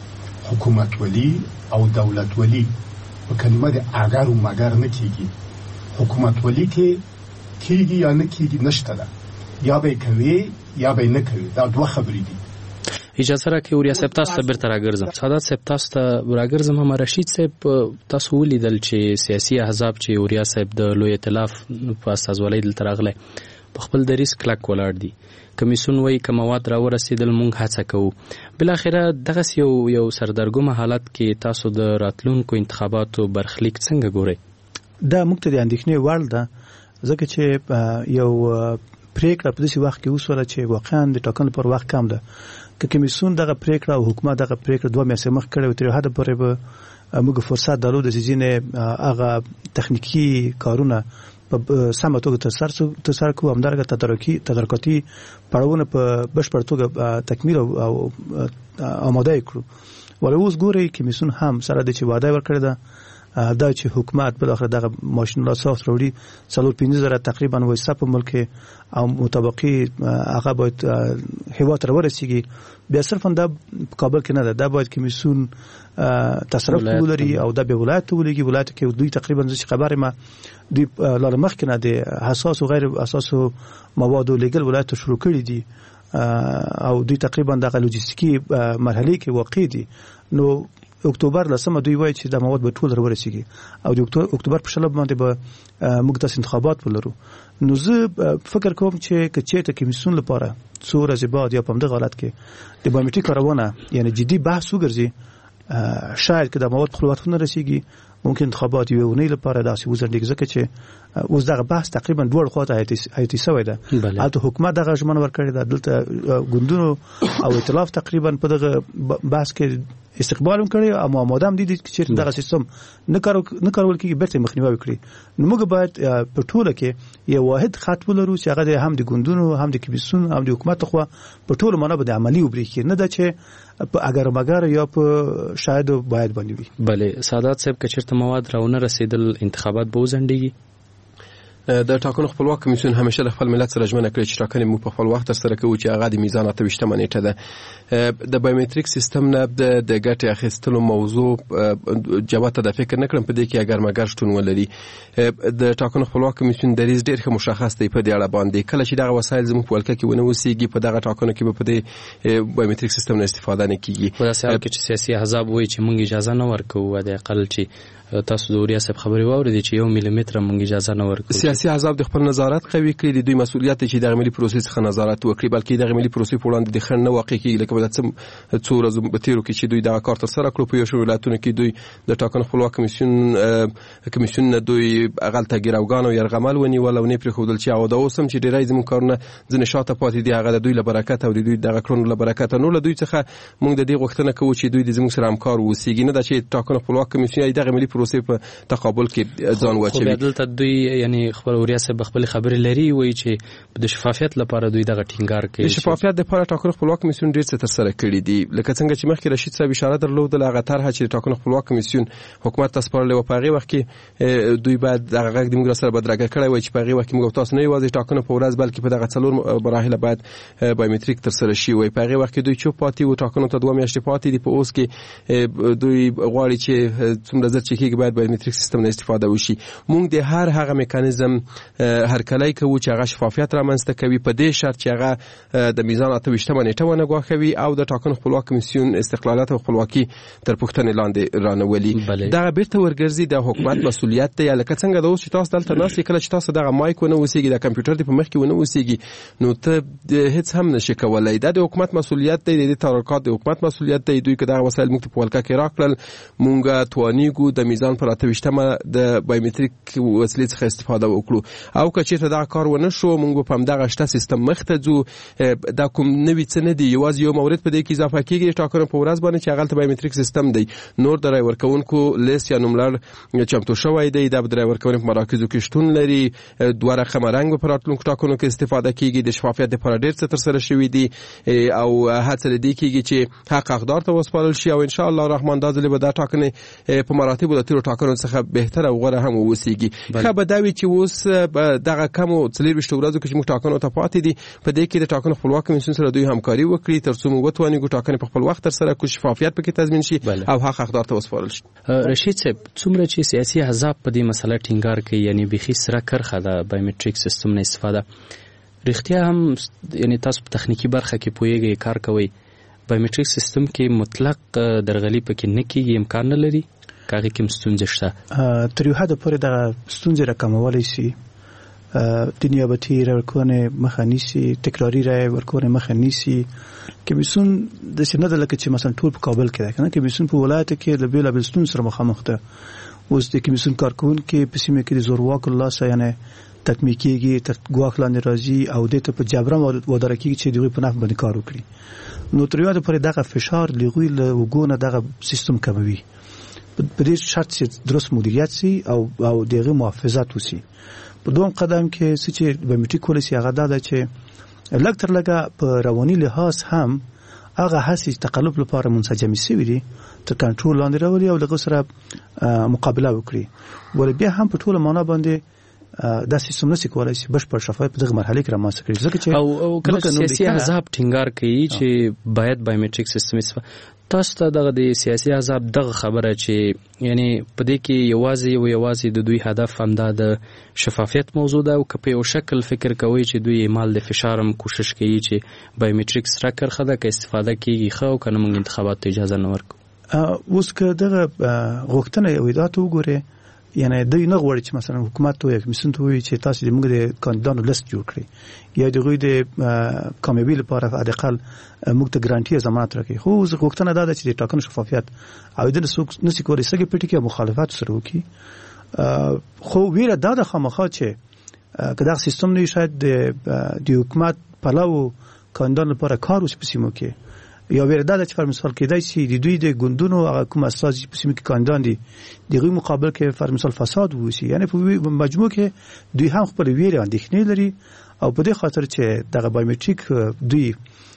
حکومتولي او دولتولي په کلمه د اگر و مگر نه کېږي. حکومتولي کې کېږي یا نه کېږي نشته ده. یا به یې کوي یا به یې نه کوي. دا دوه خبرې دي. اجازه راکړئ وریا صاحب تاسو ته بیرته راګرځم. سعادت صاحب تاسو ته راګرځم. هم رشید صاحب تاسو ولیدل چې سیاسي احزاب چې وریا صاحب د لوی ائتلاف په استازولۍ دلته راغلی په خپل دریځ کلک ولاړ دي. کمیسیون وایي که مواد راورسېدل موږ هڅه کوو. بالاخره دغسې یو سردرګمه حالت کې تاسو د راتلونکو انتخاباتو برخلیک څنګه ګورئ؟ دا موږ ته د اندېښنې وړ ده ځکه چې یو پریکړه په داسې وخت کې وسوله چې واقعا د ټاکنو پر وخت کم ده. که کمیسیون دغه پریکړه او حکومت دغه پریکړه 2 میاشتې مخکې کړې وي تر حده پورې به موږ فرصت درلود چې ځینې هغه تخنیکي کارونه په سمه توګه ترسره کړو. همدارنګه تدارکاتي پړاوونه په بشپړ توګه تکمیل او آماده کړو. ولې اوس ګورئ کمیسیون هم سره د چې وعده ورکړې ده دا چې حکومت بالاخره دغه ماشینونه ساخت راوړي 4-5 تقریبا وایسا په ملک او مطابقي هغه باید هیواد ته ورسیږي. بیا صرفا دا کابل کې نه ده. دا باید کمیسیون تصرف ولري او دا به ولایت ولګي. ولایت کې دوی تقریبا ځکه خبره ما دوی لاره مخ کې نه دي حساس او غیر حساس مواد لیګل ولایت شروع کړی دي او دوی تقریبا د لوجستیکي مرحله کې واقع دي. نو اکتوبر لسمه دوی وایي چې د مواد به ټول ورسیږي او د اکتوبر په شلب باندې به موږ تاسو انتخابات ولرو. نو زه فکر کوم چې کچېته کمیسیون لپاره څو ورځې بعد یا په همدغه حالت کې د بایومټریک کارونه یعنی جدي بحث وګرځي شاید که د مواد په خپل وخت نه رسیږي ممکن انتخابات یو ونې لپاره داسې وزندګي ځکه چې اوس دغه بحث تقریبا دوه خواته هیتی سوی ده. البته حکومت دغه ژمن ورکړی ده. دلته ګوندونو او ائتلاف تقریبا په دغه بحث کې استقبال هم کړی او آماده هم دي چې دغه سیستم نه کارول کېږي بیرته مخنیوي وکړي. نو موږ باید په ټوله کې یو واحد خط ولرو چې هغه هم د ګوندونو هم د کمیسیون هم د حکومت خو په ټوله معنا به د عملی وبرېږي نه ده چې په اگر مگر یا په شاید باید باندې وي. بله سعادت صاحب که چېرته مواد راونه رسېدل انتخابات به وځنډېږي؟ د ټاکنو خپلواک کمیسیون همیشه د خپل ملت سره ژمنه کړې چې ټاکنې موږ په خپل وخت ترسره کوو چې هغه د میزان 28مه نیټه ده. د بایومټریک سیستم نه د ګټې اخیستلو موضوع جواب ته د فکر نه کړم په دې کې اگر مګر شتون ولري. د ټاکنو خپلواک کمیسیون دریځ ډېر ښه مشخص دی په دې اړه باندې. کله چې دغه وسایل زموږ په ولکه کې ونه وسیږي په دغه ټاکنو کې به په دې بایومټریک سیستم نه استفاده نه کیږي. په داسې حال کې چې سیاسي احزاب وایي چې موږ اجازه نه ورکوو د اقل چې تاسو د وریا صاحب خبرې واورېدې چې 1 ملي متر موږ اجازه نه ورکوو. سیاسي احزاب د خپل نظارت قوي کړي. د دوی مسؤلیت چې د ملي پروسې څخه نظارت وکړي بلکې د ملي پروسې په وړاندې د خنډ نه واقع کیږي. لکه څو ورځې په تیرو کې چې دوی دا کار ترسره کړو په یو شمېر ولایتونو کې دوی د ټاکنو خپلواک کمیسیون نه دوی هغلته ګیراوګان او یرغمل ونیول او نه پرېښودل چې او دا اوس هم چې ډېری زموږ کارونه ځینې شاته پاتې دي هغه د دوی له برکته او د دوی دغه کړنو له برکته. نو له دوی څخه موږ د دې غوښتنه کوو چې دوی د زموږ سره همکار واوسیږي. نه دا چې ټاکنو خپلواک کمیسیون دغه ملي پروسې په تقابل کې ځان واچوي. خو دلته دوی یعنی خپل ریاست بخبل خبرې لري وایي چې د شفافیت لپاره دوی دغه ټینګار کوي. د شفافیت لپاره ټاکنو خپلواک کمیسیون ډیر څه تر سره کړی دي، لکه څنګه چې مخکې رشید صاحب اشاره درلوده هغه طرحه چې ټاکنو خپلواک کمیسیون حکومت ته سپارلې و، په هغه وخت کې دوی باید دغه غږ د موږ سره بدرګه کړی وای چې په هغه وخت کې موږ تاسو نه یوازې ټاکنو په ورځ بلکې په دغه څلور مراحل باید بایومټریک تر سره شي وای. په هغه وخت کې دوی چوپ پاتې و، ټاکنو ته 2 میاشتې پاتې دي. په اوس کې دوی غواړي چې څومره زر چې کېږي باید بایومټریک سیستم نه استفاده وشي. موږ د هر هغه میکانیزم هرکلی کوو چې هغه شفافیت رامنځته کوي، په دې شرط چې هغه د میزان 28 نیټه ونه غواخوي او د ټاکنو خپلواک کمیسیون استقلالیت او خپلواکي تر پوښتنې لاندې رانولي. دا بیرته ورګرځي د حکومت مسؤلیت دی. لکه څنګه د اوس چې تاسو دلته ناست کله چې تاسو دغه مایک ونه وسیږي، د کمپیوټر دی په مخ کې ونه وسیږي، نو ته هیڅ هم نشي کولای. دا د حکومت مسؤلیت دی، د تحرکات د حکومت مسؤلیت دی. دوی که دغه وسایل موږ په ولکه کې راکړل، موږ توانیږو د میزان پر 28 د بایومټریک وسیلې څخه استفاده وکړو. او که چېرته دا کار ونه شو، موږ په همدغه شته سیستم مخ ته ځو. دا کوم نوي څه نه دي، یوازې یو مورد په دې کې اضافه کېږي ټاکنو په ورځ باندې چې هغه بایومټریک سیستم دی. نور د رای ورکونکو لیست یا نوملړ چمتو شوی دی، د رای ورکونې په مراکزو کې شتون لري. 2 رقم رنګ په راتلونکو ټاکنو کې استفاده کېږي. د شفافیت لپاره ډېر څه تر سره شوي دي او هڅه لري کېږي چې حق حقدار ته وسپارل شي او ان شاء الله الرحمن دا ځل به دا ټاکنې په مراتبو د تیرو ټاکنو څخه بهتر او غوره هم ووسیږي. ښه به دا وي چې اوس دغه کم 24 ورځو کې چې موږ ټاکنو ته پاتې دي، په دې کې د ټاکنو خپلواک کمیسیون سره دوی همکاري وکړي تر څو موږ وتوانیږو ټاکنې په خپل وخت تر سره کړو، شفافیت پکې تضمین شي او حق حقدار ته وسپارل شي. رشید صاحب، څومره چې سیاسي احزاب په دې مسله ټینګار کوي، یعنی بخي سره کرخه د بایومټریک سیستم نه استفاده، رښتیا هم یعنی تاسو په تخنیکی برخه کې پوهیږئ کار کوي، بایومټریک سیستم کې مطلق درغلي پکې نه کیږي، امکان نه لري کاږي کوم ستونزې شته؟ تر یو حد پورې د ستونزې راکمولی شي. د نیابتي ورکونې مخه نیسي، تکراري رای ورکونې مخه نیسي. کمیسیون د سینه د لکه چې مثلا ټول په کابل کې ده کنه، کمیسیون په ولایت کې د بیلابل ستونزو سره مخامخ ده. اوس د کمیسیون کارکونکي په سیمه کې د زورواکو لاسه یعنی تطمیع کېږي، تر ګواښ لاندې راځي او دې ته په جبران واداره کېږي چې دوی په نفع باندې کار وکړي. نو تر یو حده پورې دغه فشار لغوی له وګونه دغه سیستم کموي، په دې شرط چې درست مدیریت سي او دغه محافظت وسي. په دوم قدم کې چې بایومټریک پالیسي هغه دا ده چې لږ تر لږه په رواني لحاظ هم هغه هڅې تقلب لپاره منسجمې شوي دي تر کنټرول لاندې راولي او دغه سره مقابله وکړي. ولې بیا هم په ټوله معنا باندې دا سیستم نشي کولای شي بشپړ شفاف په دغه مرحله کې رامنځته کړي. ځکه چې او کله سیاسي احزاب ټینګار کوي چې باید بایومټریک سیستم تاسو ته دغه د سیاسي احزاب دغه خبره چې یعنی په دې کې یوازې د دوی هدف همدا د شفافیت موضوع ده او که په یو شکل فکر کوي چې دوی اعمال د فشارم کوشش کوي چې بایومټریک سره کرخه ده که استفاده کیږي خو کنه موږ انتخابات اجازه نه ورکو. اوس که دغه غوښتنه یو ادات وګوره، یعنی دوی نه غواړي چې مثلا حکومت ته یک کمیسیون ته وایي چې تاسو موږ د کاندیدانو لیست جوړ کړئ یا دغه د کامیابی لپاره حداقل موږ ته ګارانټي ضمانت راکړي. خو غوښتنه دا ده چې د ټاکنو شفافیت او د نسي کولای سګي پټي کې مخالفت سره وکړي. خو ویره دا د خامخا چې کدا سیستم نه شاید د حکومت پلاو کاندیدان لپاره کار وسي پسیمو کې یا ویره دا چې فرمثال کېدای شي د دوی د ګوندونو کوم اساس پسیمو کې کاندیدان دي دغه مقابل کې فرمثال فساد وسی، یعنی په مجموع کې دوی هم خپل ویره اندېښنې لري او په دې خاطر چې دغه بایومټریک دوی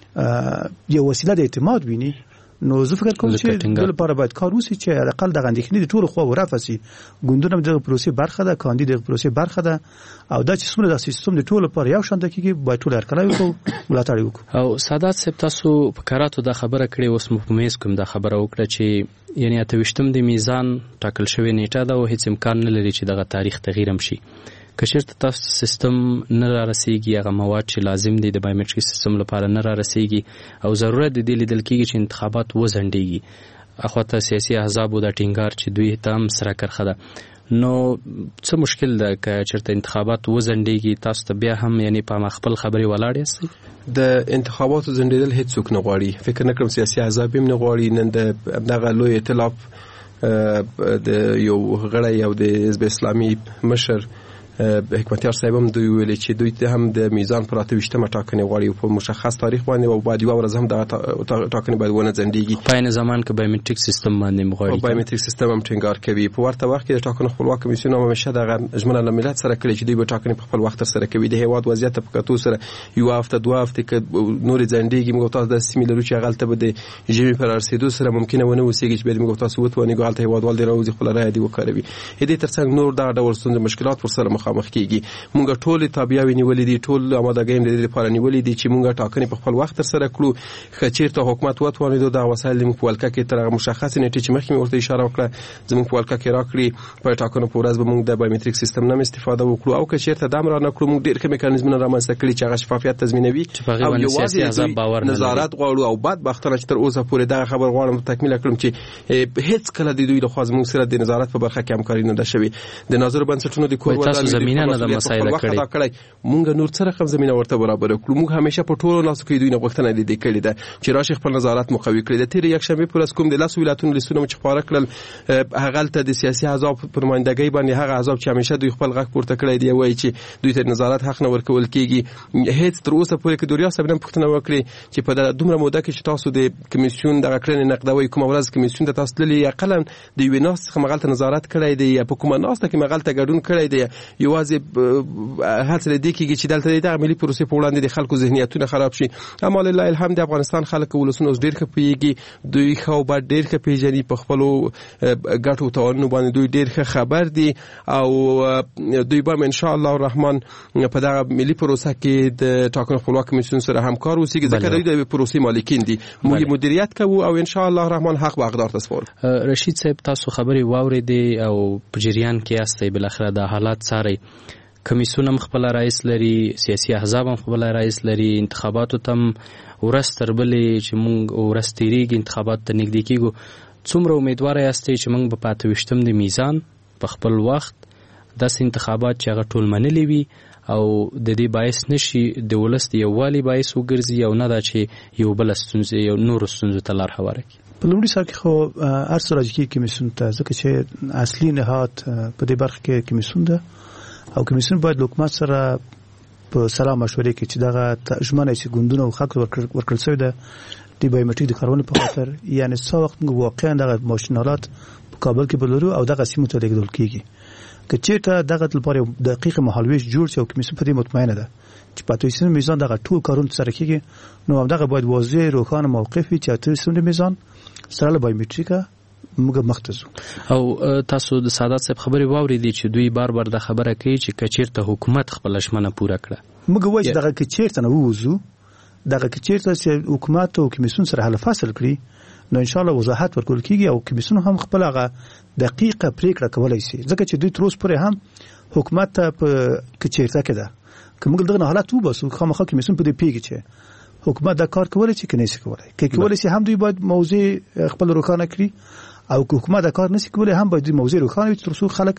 یو وسیله د اعتماد ویني. نو زه فکر کوم چې د لپاره باید کار وشي چې حداقل د اندېښنې د ټولو خوا ورافسي، ګوندونه د پروسې برخه ده، کاندید د پروسې برخه ده او دا چې څومره د سیستم د ټولو لپاره یو شان دقیقي باید ټول هرکلی وکړو ملاتړ وکړو. او سادات صاحب تاسو په کاراتو دا خبره کړې، اوس مو په میز کوم دا خبره وکړه چې یعنی 28 د میزان ټاکل شوی نیټه ده او هیڅ امکان نه لري چې دغه تاریخ تغییر هم شي. که چېرته تاسو سیستم نه را رسیږي، هغه مواد چې لازم دي د بایومټریک سیستم لپاره نه را رسیږي او ضرورت د دې لیدل کېږي چې انتخابات وځنډېږي، اخواته سیاسي احزابو د ټینګار چې دوی ته هم سره کرخه ده، نو څه مشکل ده که چېرته انتخابات وځنډېږي تاسو ته بیا هم یعنی په خپل خبرې ولاړ یاستئ؟ د انتخاباتو ځنډېدل هیڅ څوک نه غواړي، فکر نه کوم سیاسي احزاب هم نه غواړي. نن دغه لوی ائتلاف د یو غړی او د حزب اسلامي مشر حکمتیار صاحب هم دوی ویل چې دوی ته هم د میزان پر 28مه ټاکنې غواړي په مشخص تاریخ باندې او بعد یو ورځ هم د ټاکنې باید ونه ځنډیږي. په عین زمان کې بایومټریک سیستم باندې غواړي او بایومټریک سیستم هم ټینګار کوي. په ورته وخت کې د ټاکنو خپلواک کمیسیون هم همیشه د ژمنه له ملت سره کړی چې دوی به ټاکنې په خپل وخت سره کوي. د هیواد وضعیت په کتو سره یو هفته دوه هفته کې نور ځنډیږي. موږ تاسو د سیمې لرو چې غلطه به د ژمي پر رسیدو سره ممکنه ونه وسیږي چې موږ تاسو وتواني غلطه هیوادوال دی راوځي خپل رائے دی وکړي. دې ترڅنګ نور دا ډول ستونزې مشکلات پر سره مخامخ کیږي. موږ ټول تابعیاوي نیولې دي، ټول آمادګۍ د دې لپاره نیولې دي چې موږ ټاکنې په خپل وخت سره کړو. خچیرته حکومت وتواني دا وسایل موږ په ولکه کې تر مشخص نیټه چې مخکې ورته اشاره وکړه زموږ په ولکه کې راکړي. په ټاکنو په ورځ به موږ د بایومټریک سیستم نه استفاده وکړو او که چیرته دا امر نه کړو موږ ډېر میکانیزمونه رامنځته کړي چې هغه شفافیت تضمینوي او یوازې حزب باور نظارت غواړو. او بعد بختانه چې تر اوسه پورې دا خبر غواړم تکمیل کړم چې هیڅ کله د دوی له خوا زموږ سره د نظارت په برخه کې همکاري نه ده شوې. د ناظر بنسټونو د کور وړاندې زمينه نه د مسایل کړي موږ نور سره هم زمينه ورته برابر کړو. موږ همیشه په ټولو لاسو کې دوی نه غوښتنه لیدل کړې ده چې راشي خپل نظارت مقوي کړي. د تیر یک شنبه پر کوم د لاس ولایتونو لیستونه چې خبره کړل هغه ته د سیاسي احزاب پرمایندګۍ باندې هغه احزاب چې همیشه دوی خپل غږ پورته کړی دی وایي چې دوی ته نظارت حق نه ورکول کیږي. هیڅ تر اوسه پورې کې دوریا صاحب پوښتنه وکړي چې په دومره موده کې چې تاسو د کمیسیون د کړنې نقدوي کوم ورځ کمیسیون د تاسو للی اقلا د یو ناس څخه مغلطه نظارت کړی دی یا په کومه ناس کې مغلطه ګډون کړی دی. یوازې هڅه لري کیږي چې دلته د ملي پروسې په وړاندې د خلکو ذهنیتونه خراب شي. اما لله الحمد افغانستان خلک ولسونه اوس ډېر ښه پیږي. دوی خو به ډېر ښه پیژني په خپل ګټو توانونو باندې دوی ډېر ښه خبر دي او دوی به ان شاء الله الرحمن په دغه ملي پروسه کې د ټاکنو خپلواک کمیسیون سره همکار اوسېږي ځکه دوی د پروسې مالکین دي. موږ مدیریت کوو او ان شاء الله الرحمن حق به حقدار تسوال. رشید صاحب تاسو خبري واوریدي او په جریان کې یاستئ بل اخره د حالات ساري کمیسیون هم خپل رئیس لري، سیاسي احزاب هم خپل رئیس لري، انتخاباتو تم ورستربلې چې موږ ورستېریږي انتخابات ته نږدې کیږو. څومره امیدوار یاستئ چې موږ په 28 د میزان په خپل وخت داسې انتخابات چې هغه ټول منلي وي او د دې باعث نشي د ولست یووالي باعث وګرځي او نه دا چې یو بل ستونزې یو نور ستونزې ته لار هواره کړي؟ په لومړي سر کې خو ارڅ راځي کمیسیون ته ځکه چې اصلي نهاد په دې برخه کې کمیسیون ده او کمیسیون باید حکومت سره په سلا مشورې کې چې دغه ژمنه چې ګوندونه او خلک ورکړل شوی ده د بایومټریک د کارونې په خاطر یعنی څو وخت موږ واقعا دغه ماشینالات په کابل کې بلورو او دغه سیمو ته لېږدول کیږي. که چېرته دغه لپاره دقیق مهالویش جوړ شي او کمیسیون په دې مطمئنه ده چې په 28 میزان دغه ټول کارونه سره کیږي نو دغه باید واضح روښانه موقف وي چې 28 میزان سره له بایومټریک موږ مختزو. او تاسو د سادات صاحب خبري واوریدي چې دوی بار بار د خبره کوي چې کچیرته حکومت خپل ژمنه پوره کړه. موږ وایو دغه کچیرته نه ووزو دغه کچیرته چې حکومت او کمیسیون سره حل فصل کړي نو ان شاء الله وضاحت ورکول کیږي او کمیسیون هم خپل هغه دقیقه پریکړه کولای شي ځکه چې دوی تر اوسه پورې هم حکومت ته په کچیرته کې ده که موږ دغه حالت وباسو خامخا کمیسیون په دې پیږي چې حکومت دا کار کولای شي کني شي کولای شي هم دوی باید موضوع خپل روښانه کړي او که حکومت دا کار نشي کولای هم باید موضوع روښانه وي تر څو خلک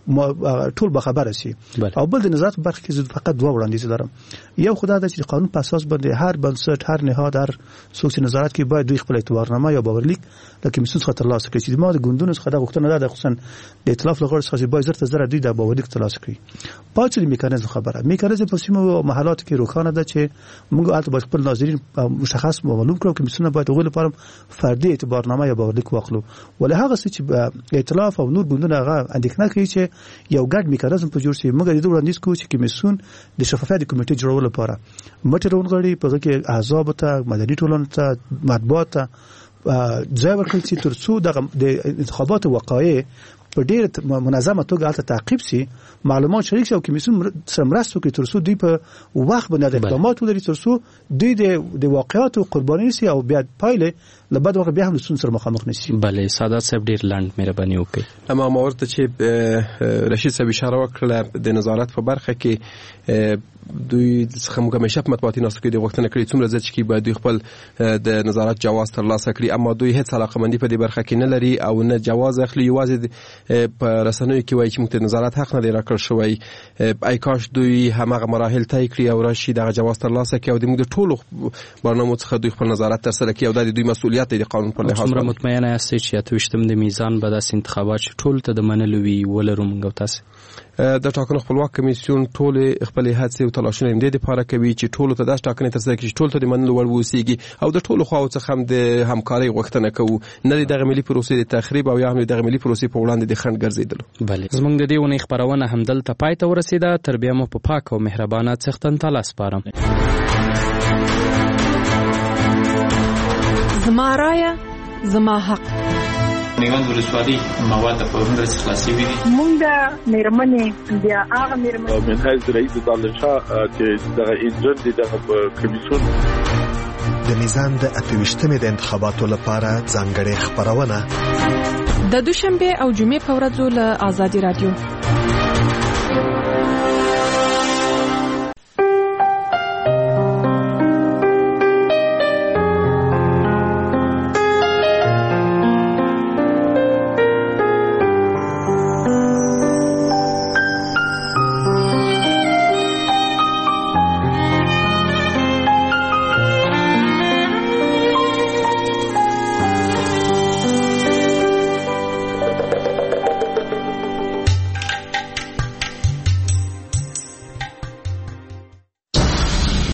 ټول به خبره شي. او بل د نظارت برخه کې فقط دوه وړاندیز لرم. یو خدای د قانون په اساس باندې هر بنسټ هر نهاد هر څوک چې نظارت کوي باید دوی خپل اعتبارنامه یا باورلیک لکه کمیسیون څخه ترلاسه کړي چې د ماده ګوندونو څخه د غوښتنه ده خصوصا د ائتلاف لغړ څخه باید زره دوی د باورلیک ترلاسه کړي. پاتې میکانیزم خبره میکانیزم په سیمو او محلات کې روښانه ده چې موږ البته باید خپل ناظرین مشخص معلوم کړو کمیسیون باید غوښتل لپاره فردي اعتبارنامه یا باورلیک واخلو ولې هغه چې ائتلاف او نور ګوندونه هغه اندېښنه کوي چې یو ګډ میکانیزم په جوړ شي. موږ د وړاندیز کوو چې کمیسیون د شفافیت کمیټې جوړولو لپاره مټرون غړي په کې احزاب ته مدني ټولنې ته مطبوعات ته ځای ورکړي چې ترڅو د انتخابات وقایع په ډېر منظمه توګه تعقیب شي معلومات شریک شي او کمیسیون سره مرسته وکړي ترڅو دوی په وخت باندې اقدامات ولري ترڅو دوی د واقعیاتو قرباني شي او بیا پایله لبد وخت بیا هم لسون سره مخامخ نشي. بله سادات صاحب ډېر لاند مهرباني وکړي. اما ما ورته چې رشید صاحب اشاره وکړه د نظارت په برخه کې دوی څخه موږ همیشه په مطبوعاتي ناستو کې د غوښتنه کړې څومره ځکه چې باید دوی خپل د نظارت جواز ترلاسه کړي اما دوی هیڅ علاقمندي په دې برخه کې نه لري او نه جواز اخلي. یوازې په رسنیو کې وایي چې موږ ته نظارت حق نه دی راکړل شوی. ای کاش دوی همغه مراحل طی کړي او راشي دغه جواز ترلاسه کړي او د موږ د ټولو برنامو څخه دوی خپل نظارت ترسره کړي او د دوی مسؤلیت دی د قانون په لحاظ. څومره مطمئنه یاستئ چې 28 د میزان به داسې انتخابات ټول ته د منلو وي ولرو موږ تاسو؟ د ټاکنو خپلواک کمیسیون ټول خپل هڅې او تلاشونه هم د لپاره کوي چې ټول ته د ټاکنې ترسره کړي، ټول ته د منلو وړ ووسیږي او د ټولو خواو څخه هم د همکارۍ غوښتنه کوو، نه د ملي پروسې د تخریب او یا هم د ملي پروسې په وړاندې د خنډ ګرځیدلو. بله زموږ د دې ونې خبرونه همدلته پای ته ورسیده. تر بیا مو په پاک او مهربانه څښتن تعالی سپارم. زما رایه زما حق. میوند ولسوالۍ مواد په ورنډه خلاصي وي. مونږ د میرمنې بیا هغه میرمنې منهاج رئیس طالب شاه چې دغه انجن دي دغه کمیسیون د میزان د 28مې د انتخاباتو لپاره ځانګړې خبرونه د دوشنبه او جمعې په ورځو له آزادي رادیو